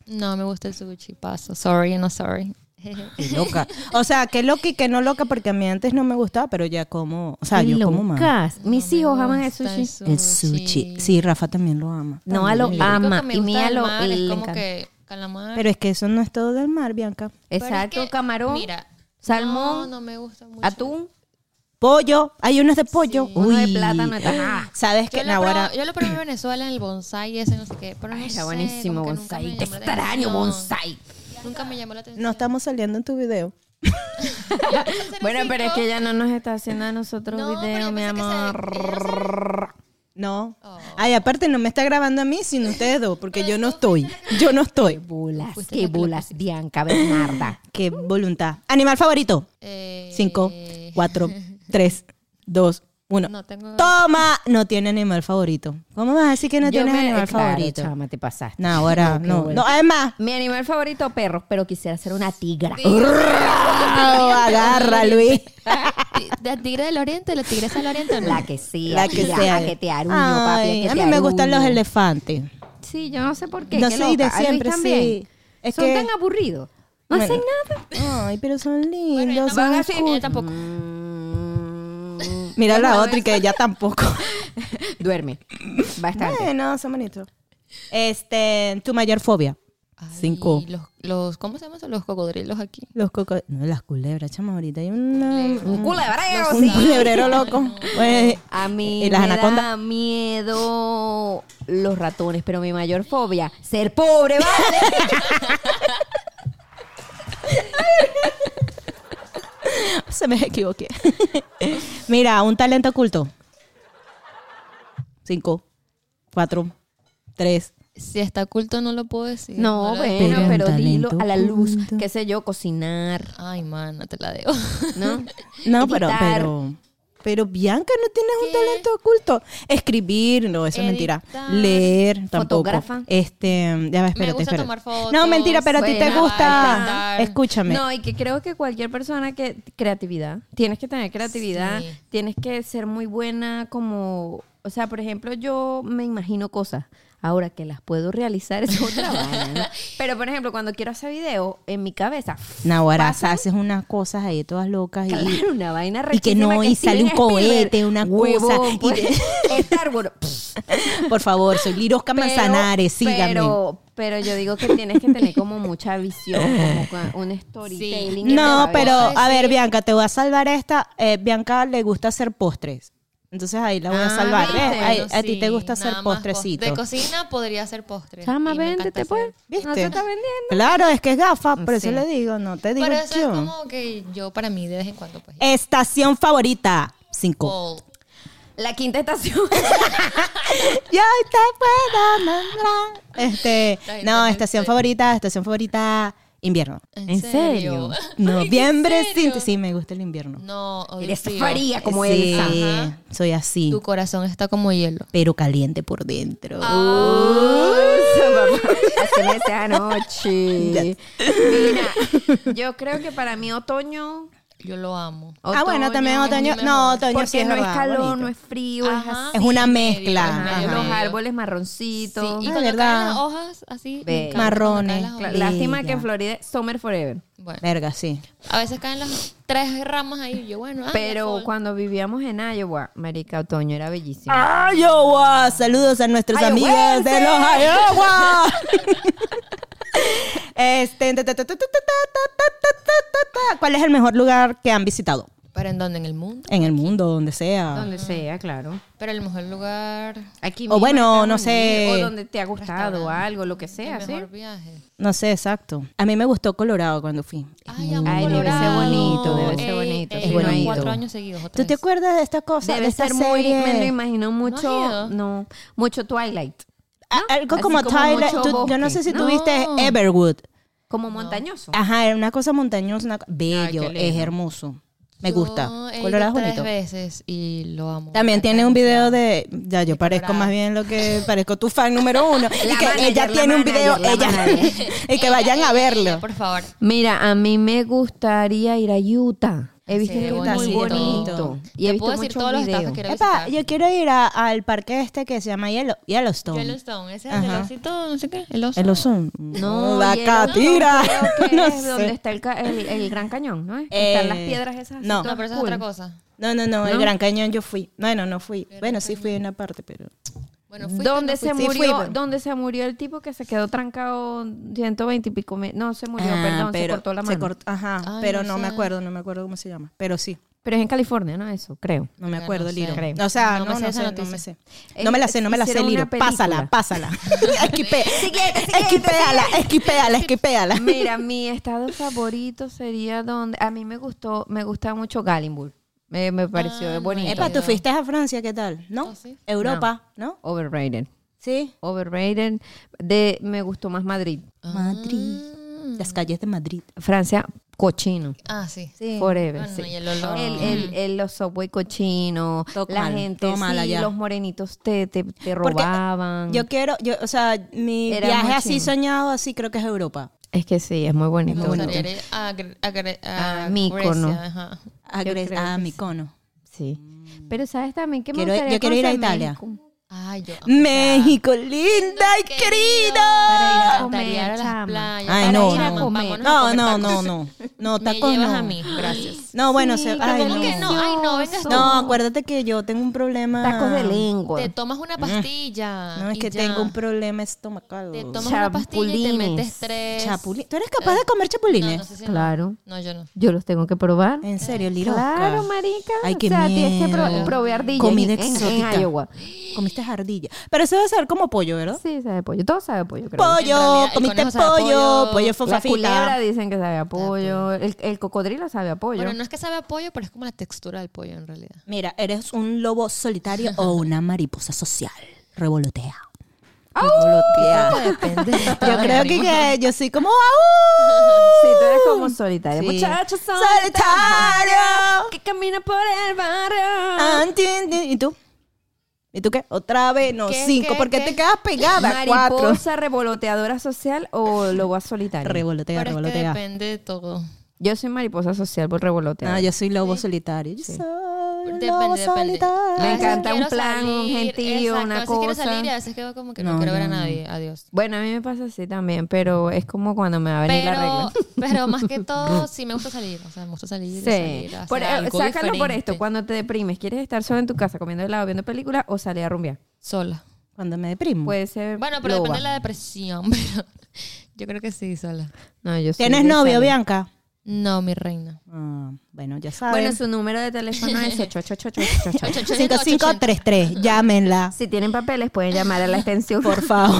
No me gusta el sushi, paso. Sorry, no sorry.
Qué loca. O sea, qué loca y qué no loca, porque a mí antes no me gustaba, pero ya como, o sea, yo como más.
Locas. Mis
No me
hijos aman el
gusta
sushi.
El sushi. Sí, Rafa también lo ama.
No, a lo
También.
ama.
Lo único que me
Y
gusta
Mía
del
lo-
mar
le
es como
encanta.
que calamar.
Pero es que eso no es todo del mar, Bianca.
Pero es
Exacto,
que,
camarón,
Mira,
salmón,
no, no me gusta mucho.
atún,
Pollo, hay unos de pollo.
Sí.
uno de
Uy.
plátano. Ah,
¿Sabes
Yo
qué?
lo,
Naguará.
probé, yo lo probé en Venezuela en el bonsai ese, no sé qué. Pero no
Ay,
sé,
era buenísimo
como que nunca
bonsai.
me
Te
llamó la
extraño
atención.
bonsai.
Nunca me llamó la atención.
No estamos saliendo en tu video.
Bueno, pero es que ella no nos está haciendo a nosotros
No, pero
video,
yo
mi
pensé que se-
amor.
No.
Oh.
Ay, aparte no me está grabando a mí, sino ustedes dos, porque yo no estoy. Yo no estoy.
Bulas,
Fuiste
qué
la que lo
bulas,
pusiste.
Bianca Bernarda.
Qué voluntad. Animal favorito.
Eh,
Cinco, cuatro, tres, dos, uno.
No tengo.
Toma, no tiene animal favorito. ¿Cómo vas a decir que no
Yo
tienes
me-
animal
eh, claro,
favorito?
chama, te pasaste.
No, ahora
qué
no.
bueno.
No, además.
Mi animal favorito, perros, pero quisiera ser una tigra.
Oh, agarra, Luis.
¿La tigre del oriente? ¿La tigresa del oriente o no?
La que sea,
La que
tigra,
sea.
que te aruño, papi,
Ay,
que
a
te
mí me gustan los
aruño.
elefantes.
Sí, yo no sé por qué.
No
qué
sé, y de
loca. ¿A Luis
siempre
también?
sí. Es
Son
que-
tan aburridos. No
Bueno.
hacen nada.
Ay, pero son
Bueno,
lindos.
ella
son
tampoco.
así,
cool.
Ella tampoco.
Mm,
Mira la
bueno,
otra y que ella tampoco.
duerme. Bastante.
Bueno, son bonitos. Este, tu mayor fobia.
Ay,
Cinco.
Los, los, ¿Cómo se llaman esos? Los cocodrilos aquí.
Los cocos. No, las culebras, chama, ahorita hay una,
Un culebrero,
un
sí.
culebrero loco. Pues,
A mí
¿y las
me
anacondas?
da miedo los ratones, pero mi mayor fobia, ser pobre, ¿vale?
se me equivoqué. Mira, un talento oculto. Cinco, cuatro, tres.
Si está oculto no lo puedo decir.
No,
lo
bueno,
Pero un
pero dilo
talento
a la luz,
oculto.
qué sé yo, cocinar,
Ay, man, no te la debo.
¿no?
No, pero,
Editar.
pero, pero Bianca, no tienes un
¿Qué?
talento oculto. Escribir, no, eso es mentira.
Editar.
Leer, tampoco.
Fotógrafa.
Este, ya va, espérate,
gusta
espérate.
tomar fotos,
No, mentira, pero a ti te
bueno,
gusta.
bailar.
Escúchame.
No, y que creo que cualquier persona que creatividad, tienes que tener creatividad,
Sí.
tienes que ser muy buena como, o sea, por ejemplo, yo me imagino cosas. Ahora que las puedo realizar es otra vaina, ¿no? Pero por ejemplo, cuando quiero hacer video en mi cabeza,
Nahuara,
pasan-
haces unas cosas ahí todas locas y,
claro, una vaina
y que no,
rechísima
y sale un
Steven Spielberg,
cohete, una
huevón,
cosa. y
pues,
de-
Star Wars.
por favor, soy Lirosca
Pero-
Manzanares, síganme.
Pero, pero yo digo que tienes que tener como mucha visión, como con un storytelling. en
No,
la
pero
cabeza.
a ver,
sí.
Bianca, te voy a salvar esta. Eh, Bianca le gusta hacer postres. Entonces ahí la voy a
Ah,
salvar. ¿ves?
Bueno,
Ay, a ti
sí,
te gusta hacer
nada más pos-
postrecitos.
De cocina podría hacer postres.
Chama,
y me encanta
véndete
hacer.
pues.
¿Viste?
No se está vendiendo.
Claro, es que es gafa, por eso
Sí.
le digo, no te digo
Pero eso es
yo.
como que yo para mí de vez en cuando pues.
Estación favorita. Cinco.
Fall.
La quinta estación.
Yo te puedo nombrar. Este,
Ay,
no,
no,
estación
sí.
favorita, estación favorita, invierno.
¿En serio?
Noviembre,
¿en serio?
sí, sí, me gusta el invierno.
No, odio
Eres
frío.
fría como
sí,
Elsa.
Ajá.
soy así,
Tu corazón está como hielo.
pero caliente por dentro.
Haceme esa anoche. Mira, yo creo que para mí otoño.
Yo lo amo.
Ah, bueno, también otoño.
es mi
No,
mejor.
otoño
Porque
sí es
no es
verdad,
calor,
bonito.
no es frío,
Ajá,
es así.
Es una
sí,
mezcla,
medio,
ajá.
medio,
Los
medio.
árboles
Sí,
marroncitos.
y
Ah,
cuando
¿verdad?
caen las hojas así. me
Ve.
encanta cuando
Marrones.
caen las hojas.
Claro.
Lástima
Bella.
que en Florida es summer forever.
Bueno,
Verga, sí.
a veces caen las tres ramas ahí. y Yo, bueno, ah, ya
Pero
fall.
cuando vivíamos en Iowa, marica, otoño era bellísimo.
Iowa, saludos a nuestros amigos de los Iowa. Este, ta, ta, ta, ta, ta, ta, ta, ta, ta, ta. ¿Cuál es el mejor lugar que han visitado?
¿Pero en dónde? En el mundo.
En el mundo, donde sea.
Donde sea, claro.
Pero el mejor lugar.
Aquí
O
mismo
bueno,
estamos
no
en-
sé.
O donde te ha gustado,
Restaurante.
algo, lo que sea,
el
¿sí?
mejor viaje.
No sé, exacto. A mí me gustó Colorado cuando fui.
Ay, amo
Ay, debe ser
Colorado.
bonito, debe ser
Eh,
bonito,
eh,
es
fueron
bonito.
cuatro años seguidos. o
¿Tú te
tres.
acuerdas de esta cosa? de
Debe
esta
ser muy,
serie?
me lo imagino mucho,
ido?
no, mucho Twilight.
Ah, algo
Así
como
como
Tyler.
mucho
tú- yo no
bosque.
sé si
No.
tuviste Everwood.
Como montañoso.
Ajá, era una cosa montañosa, una co- bello,
qué lindo.
es hermoso. Me
Yo
gusta.
he ido
Colorado es
tres
bonito.
veces y lo amo.
También
Me
tiene
encanta
un video
demasiado.
de. Ya, yo
De
parezco
Colorado.
más bien lo que parezco tu fan número uno. y
La
que
manager,
ella
la
tiene un video,
manager, la
ella.
manager.
y que vayan a verlo.
Por favor.
Mira, a mí me gustaría ir a Utah. He visto
Sí,
que es muy
bonito.
bonito. Y he
Te
visto
puedo decir
muchos
todos los estados
videos.
que quiero
Epa,
visitar.
yo quiero ir a- al parque este que se llama Yellow- Yellowstone.
Yellowstone, ese es el
Ajá.
osito, no sé qué, el oso.
¿El oso?
No,
la
Yellowstone
catira.
creo que
No
es
sé.
donde está el, ca- el, el Gran Cañón, ¿no?
Eh,
Están las piedras esas. así
no.
todas
No, pero eso es
cool.
otra cosa.
No, no, no, el
¿No?
Gran Cañón yo fui. Bueno, no fui. Bueno, sí fui en una parte, pero...
Bueno, fuiste,
¿Dónde
no
se
fuiste.
Sí, fui,
murió?
pero-
¿Dónde se murió el tipo que se quedó trancado ciento veinte y pico? me- No, se murió,
Ah,
perdón,
pero
se cortó la
se
mano.
cortó- ajá,
Ay,
pero
no
no, me
sé.
acuerdo, no me acuerdo cómo se llama. Pero sí,
Pero es en California, ¿no? Eso, creo.
no me
Ya
acuerdo,
no sé.
Liro.
Creo.
O sea,
No
no,
me sé
no
esa
sé, no
noticia.
me sé.
Eh,
No me la sé, no me la sé,
hicieron
Liro.
una película.
Pásala, pásala. Esquipe, esquipéala, esquipéala, esquipéala.
Mira, mi estado favorito sería donde... A mí me gustó, me gusta mucho Gallenburg. Me, me pareció
Ah, no,
bonito.
Epa, tú fuiste a Francia, ¿qué tal? ¿No?
Oh, sí.
Europa, ¿no?
Overrated.
Sí.
Overrated. De, me gustó más Madrid.
Madrid. Las calles de Madrid.
Francia, cochino.
Ah, sí.
Sí.
Forever,
Bueno,
sí.
y el olor.
El, el, el- los subway cochinos,
Todo
la
mal,
gente,
todo mal
sí,
allá.
los morenitos te, te, te
Porque
robaban.
Yo quiero, yo, o sea, mi
Era
viaje
muy
así
chimbo.
soñado, así creo que es Europa.
Es que sí, es muy bonito.
Me
bonito.
gustaría ir a, Gre- a, Gre- a
A Mícono.
Grecia, ajá.
A,
Yo
Gre-
creo
a
que
Mykonos.
Sí. Pero ¿sabes también que me
Quiero-
gustaría
yo quiero ir a
conocer
Italia.
México?
Ay, yo.
México, linda y
querido.
querida.
Para ir a
Me
comer,
encantaría ir a las
chama.
playas.
Ay,
para
no,
ir a
no.
comer.
Vámonos
a
No,
comer
no,
tacos.
no, no. No,
Me
tacos
llevas
no.
a mí, gracias.
No, bueno,
Sí,
se,
pero
ay,
¿cómo
no.
que no? Ay, no, vengas tú.
No, acuérdate que yo tengo un problema.
Tacos de lengua.
Te tomas una pastilla.
No, es
y
que
ya.
tengo un problema estomacal.
Te tomas una pastilla y te
Chapulines.
metes tres.
Chapulín. ¿Tú eres capaz de comer chapulines?
No, no sé si no.
Claro.
No, yo no.
Yo los tengo que probar.
En serio, Liroca.
Claro, marica.
Ay, qué
o sea, tienes que pro-
miedo.
probar ardilla
Comida
en, en- en
exótica.
Iowa.
Comiste ardilla. Pero eso debe ser como pollo, ¿verdad?
Sí, sabe a pollo. Todo sabe a pollo, creo.
En
Pollo,
realidad, el
comiste
conejo sabe a
pollo,
pollo.
pollo
La
fofafita.
culebra dicen que sabe a pollo. El, el cocodrilo sabe a pollo.
Bueno, no es que sabe a pollo, pero es como la textura del pollo en realidad.
Mira, ¿eres un lobo solitario o una mariposa social? Revolotea.
¡Au!
Revolotea.
Depende.
Yo creo que, que yo soy como ¡au!
Sí, tú eres como solitaria.
Sí.
Muchacho
Solitario.
que camina por el barrio.
Ah, entiende. ¿Y tú? ¿Y tú qué? Otra vez, no,
¿Qué,
cinco.
qué,
¿Por qué
qué?
te quedas pegada? Cuatro.
Mariposa revoloteadora social o lobo solitario.
Revolotea,
Pero es que
revolotea.
depende de todo.
Yo soy mariposa social por revoloteadora.
Ah, yo soy lobo solitario. Yo soy
Depende,
lobo
depende.
solitario.
A
Me
veces
encanta un
quiero
plan, un
salir,
gentío,
exacto,
una
a veces quiero
cosa.
salir y a veces quedo como que no,
No,
quiero ver
yo
a
no.
nadie. Adiós.
Bueno, a mí me pasa así también, pero es como cuando me va a venir la regla.
Pero, pero más que todo, sí me gusta salir. O sea, me gusta salir.
Sí.
salir a hacer
Por- eh,
algo
sácalo por
diferente.
esto. Cuando te deprimes, ¿quieres estar solo en tu casa comiendo helado, viendo películas o salir a rumbear?
Sola.
Cuando me deprimo.
Puede ser.
Bueno, pero
loba.
depende de la depresión. Pero yo creo que sí, sola.
No, yo soy
¿Tienes
de
novio,
salir.
Bianca?
No, mi reina.
Ah, bueno, ya saben.
Bueno, su número de teléfono es ocho ocho ocho ocho ocho ocho.
cinco cinco tres tres. Llámenla.
Si tienen papeles, pueden llamar a la extensión.
Por favor.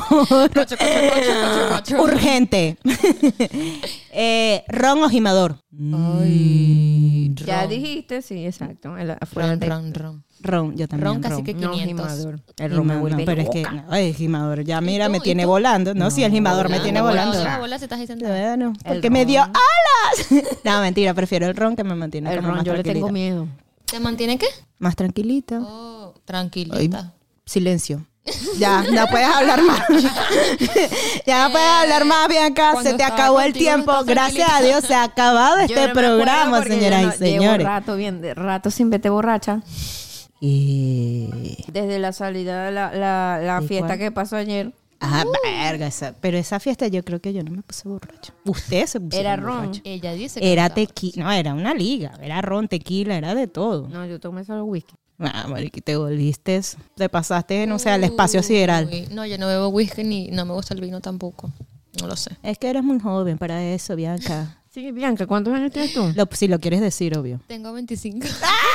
Urgente. eh, ¿Ron o gimador?
Ay,
Ya
ron.
dijiste, sí, exacto. El- afuera
Ron,
de-
ron, ron.
Ron, yo también.
Ron casi que
No,
quinientos.
gimador.
El
Y
ron
me
me
vuelve
pero es que,
loca.
no, ay, gimador, ya mira,
tú?
me
¿Y
tiene
tú?
volando. No, si el gimador me
Volando,
tiene
volando,
volando.
volando, volando, si estás ahí sentada.
Bueno,
El
porque me dio
ron.
alas. No, mentira, prefiero el ron que me mantiene
El
como
ron,
más
yo le tengo
tranquilita.
miedo.
¿Te mantiene qué?
Más tranquilita.
Oh, tranquilita.
Silencio. Ya, no puedes hablar más. Ya no puedes hablar más, Bianca.
Cuando
Se te
estaba
acabó el
contigo, no
tiempo.
estaba
Gracias a
tranquilita.
Dios se ha acabado
Yo
este
no me acuerdo
programa,
porque
señoras
yo
y
no-
señores.
Llevo rato, bien, de- rato sin verte borracha.
Y...
Desde la salida de la, la, la
¿Y
fiesta
cuál?
que pasó ayer.
Ah, verga, esa- pero esa fiesta yo creo que yo no me puse borracha. Usted se puso
Era ron.
borracha.
Ella dice que
Era
estaba.
tequila, no, era una liga, era ron, tequila, era de todo.
No, yo tomé solo whisky.
Ah, mariqui, te volviste, te pasaste, no sé, al espacio sideral.
Uy, no, yo no bebo whisky ni no me gusta el vino tampoco. No lo sé.
Es que eres muy joven para eso, Bianca.
Sí, Bianca, ¿cuántos años tienes tú?
Lo- si lo quieres decir, obvio.
Tengo veinticinco.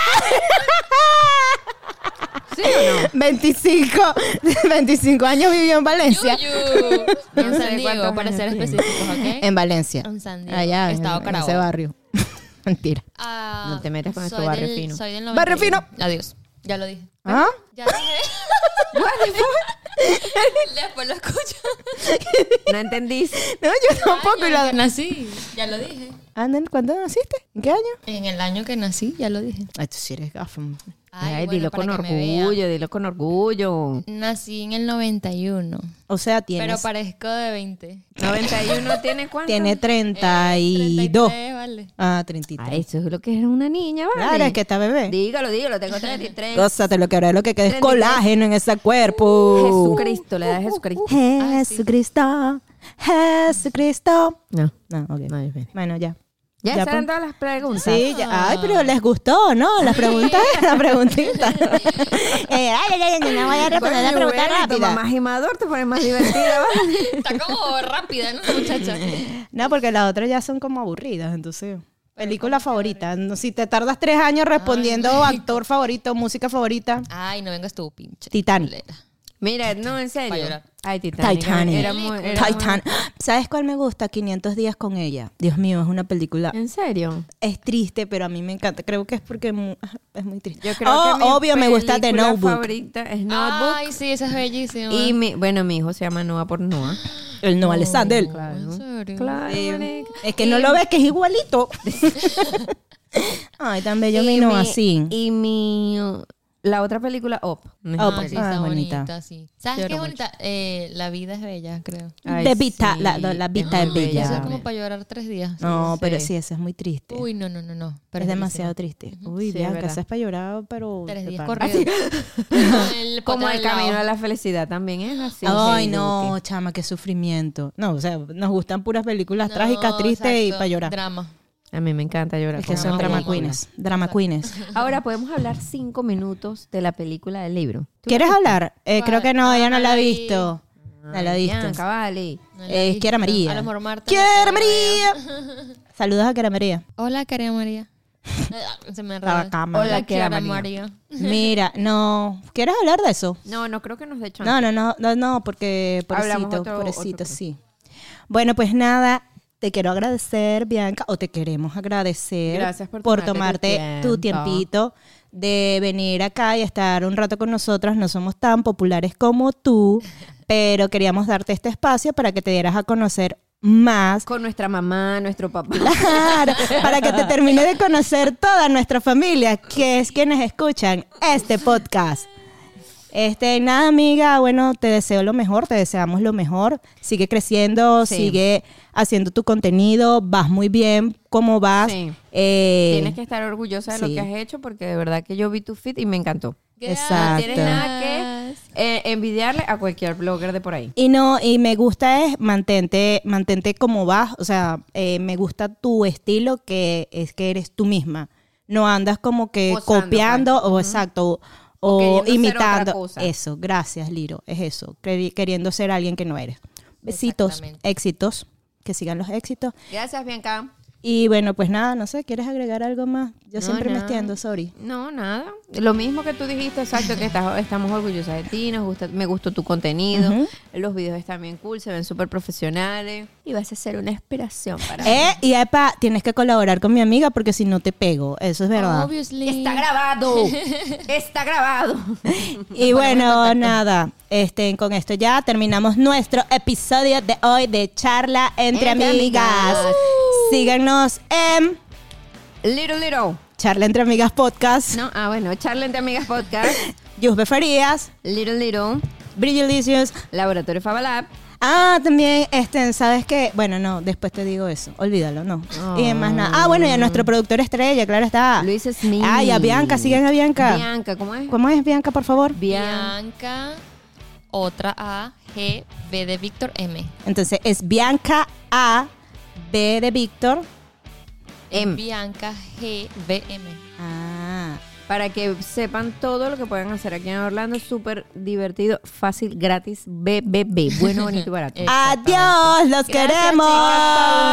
¿Sí o no?
veinticinco, veinticinco años vivió en Valencia.
Yuyu. En
No sé
San Diego,
cuántos
para
años
ser
tiene.
específicos, ¿ok?
En Valencia.
En San Diego,
Allá, en,
Estado
en
Carabobo.
ese barrio. Mentira.
Ah,
No te metas con
soy
tu barrio
del-
fino.
Soy del
Barrio
noventa y uno.
fino.
Adiós. Ya lo dije.
¿Ah?
Ya lo dije. Después lo escucho.
No entendí.
No, yo tampoco.
Año
y la-
en que nací. Ya lo dije.
Anden, ¿cuándo naciste? ¿En qué año?
En el año que nací, ya lo dije.
Ay, tú sí eres gafa.
Ay,
Ay, bueno,
dilo
para
con
que me vea.
orgullo, dilo con orgullo.
Nací en el noventa y uno,
O sea,
pero
tienes,
parezco de veinte.
noventa y uno tiene cuánto?
tiene treinta y dos.
treinta y tres, vale.
Ah, treinta y tres.
Ah, eso es lo que es una niña, ¿vale?
Claro, es que está bebé.
Dígalo, dígalo, tengo treinta y tres.
Gózate lo que ahora es lo que queda es
treinta y tres.
colágeno en ese cuerpo.
Jesucristo, le da Jesucristo.
Jesucristo. Jesucristo.
No,
No, ok.
no, es bien.
Bueno, ya.
Ya,
Ya,
esas eran
pues.
todas las preguntas.
Sí, ya. Ay, pero les gustó, ¿no? Las preguntas, la preguntita. Eh, ay, ay, ay, no voy a responder la
Coño,
pregunta
bueno, tu mamá
rápida.
gimador te pone más divertida, ¿vale?
Está como rápida, ¿no, muchacha?
No, porque las otras ya son como aburridas, entonces. Película favorita. No, si te tardas tres años respondiendo actor favorito, música favorita.
Ay, no vengas tú, pinche.
Titanic.
culera.
Mira, no, en serio.
Pa' llorar.
Ay, Titanic.
Titanic.
Era muy, era muy-
Titanic. ¿Sabes cuál me gusta? quinientos días con ella. Dios mío, es una película.
¿En serio?
Es triste, pero a mí me encanta. Creo que es porque mu- es muy triste.
Yo creo
Oh,
que mi
obvio, me gusta The
película
Notebook.
favorita es Notebook.
Ay, sí, esa es bellísima.
Y mi, bueno, mi hijo se llama Noah por Noah.
El Noah Alexander.
Claro.
¿En serio?
Claro,
Eh,
marica.
es que no lo ves, que es igualito. Ay, tan bello mi
Y
Noah,
mi-
sí.
Y mi... La otra película, Up.
Up.
Ah, sí,
Ah,
está
bonita.
bonita. sí. ¿Sabes
Lloro
qué
mucho.
bonita? Eh, la vida es bella, creo.
Ay,
De Vita,
sí,
la- la- la Vita
es
es
muy
bella.
Eso es
Ya.
como para llorar tres días.
No,
sí.
pero sí, esa es muy triste.
Uy, no, no, no, no. Pero
es
bellísima.
demasiado triste. Uy,
Sí, es
Bianca,
verdad.
esa es para llorar, pero...
Tres
de
días
pana.
corridos. El
Como
pote
el
al lado.
camino a la felicidad también es así.
Ay,
Hey,
no,
Duque.
chama, qué sufrimiento. No, o sea, nos gustan puras películas
No,
trágicas, tristes y
exacto.
para llorar.
Drama.
A mí me encanta llorar.
Es que
con
son
una
drama
película.
queens. Drama queens.
Ahora podemos hablar cinco minutos de la película del libro. ¿Tú
¿Quieres
la viste?
hablar? Eh,
¿Cuál?
creo que no, ella no
Ah,
la ha
la vi.
visto. No la ha
Ay,
visto.
Bianca, vale.
No la
Eh,
he
Es Kiara
visto.
María.
A lo mejor Marta.
¡Kiara
no te vea.
María! Saludos a Kiara María.
Hola, Kiara María. Se me
La
enredó.
cámara.
Hola,
Hola,
Kiara
Kiara
María.
María.
Mira, no. ¿Quieres hablar de eso?
No, no creo que nos dé chance.
No, no, no, no, no, porque
Hablamos
pobrecito,
otro-
pobrecito,
otro cosa.
sí. Bueno, pues nada, te quiero agradecer, Bianca, o te queremos agradecer
Gracias por tomarte tu
tomarte tu
tiempo.
tiempito de venir acá y estar un rato con nosotras. No somos tan populares como tú, pero queríamos darte este espacio para que te dieras a conocer más.
Con nuestra mamá, nuestro papá.
Claro, para que te termine de conocer toda nuestra familia, que es quienes escuchan este podcast. Este, nada, amiga, bueno, te deseo lo mejor, te deseamos lo mejor. Sigue creciendo,
Sí.
sigue haciendo tu contenido, vas muy bien, ¿cómo vas?
Sí.
Eh,
Tienes que estar orgullosa de
sí.
lo que has hecho porque de verdad que yo vi tu feed y me encantó.
Exacto.
No tienes nada que eh, envidiarle a cualquier blogger de por ahí.
Y no, y me gusta es mantente, mantente como vas, o sea, eh, me gusta tu estilo que es que eres tú misma. No andas como que
Posando,
copiando
pues.
o
Ujú.
exacto
O
o,
queriendo ser
imitando.
otra cosa.
Eso, gracias, Liro, es eso, queri- queriendo ser alguien que no eres. Besitos,
Exactamente.
éxitos, que sigan los éxitos.
Gracias, Bianca.
Y bueno, pues nada, no sé, ¿quieres agregar algo más? Yo
No,
siempre me
nada.
extiendo, sorry.
No, nada. Lo mismo que tú dijiste, exacto, que estás- estamos orgullosas de ti, nos gusta, me gustó tu contenido,
Ujú.
los videos están bien cool, se ven súper profesionales y vas a ser una inspiración para
Eh, y epa, tienes que colaborar con mi amiga porque si no te pego, eso es verdad.
Obviously.
Está grabado, está grabado.
Y bueno, nada, este, con esto ya terminamos nuestro episodio de hoy de Charla Entre,
Entre
Amigas.
Amigas.
Síganos en
Little Little.
Charla Entre Amigas Podcast,
No, ah, bueno, Charla Entre Amigas Podcast,
Yusbe Farías,
Little Little,
Bridgelicious.
Laboratorio Fabalab.
Ah, también, este, ¿sabes qué? Bueno, no, después te digo eso. Olvídalo, no. Y más nada. Ah, bueno, y a nuestro productor estrella, claro está.
Luis Smith.
Ah, y a Bianca, sigan a Bianca.
Bianca, ¿cómo es?
¿Cómo es Bianca, por favor?
Bianca.
Bianca, otra A, G, B de Víctor, M.
Entonces, es Bianca A, B de Víctor.
M.
Bianca, G, B, M.
Ah.
Para que sepan todo lo que pueden hacer aquí en Orlando. Súper divertido, fácil, gratis, B B B. Bueno, bonito y barato.
Eh.
Adiós, los
Gracias,
queremos.
chicas,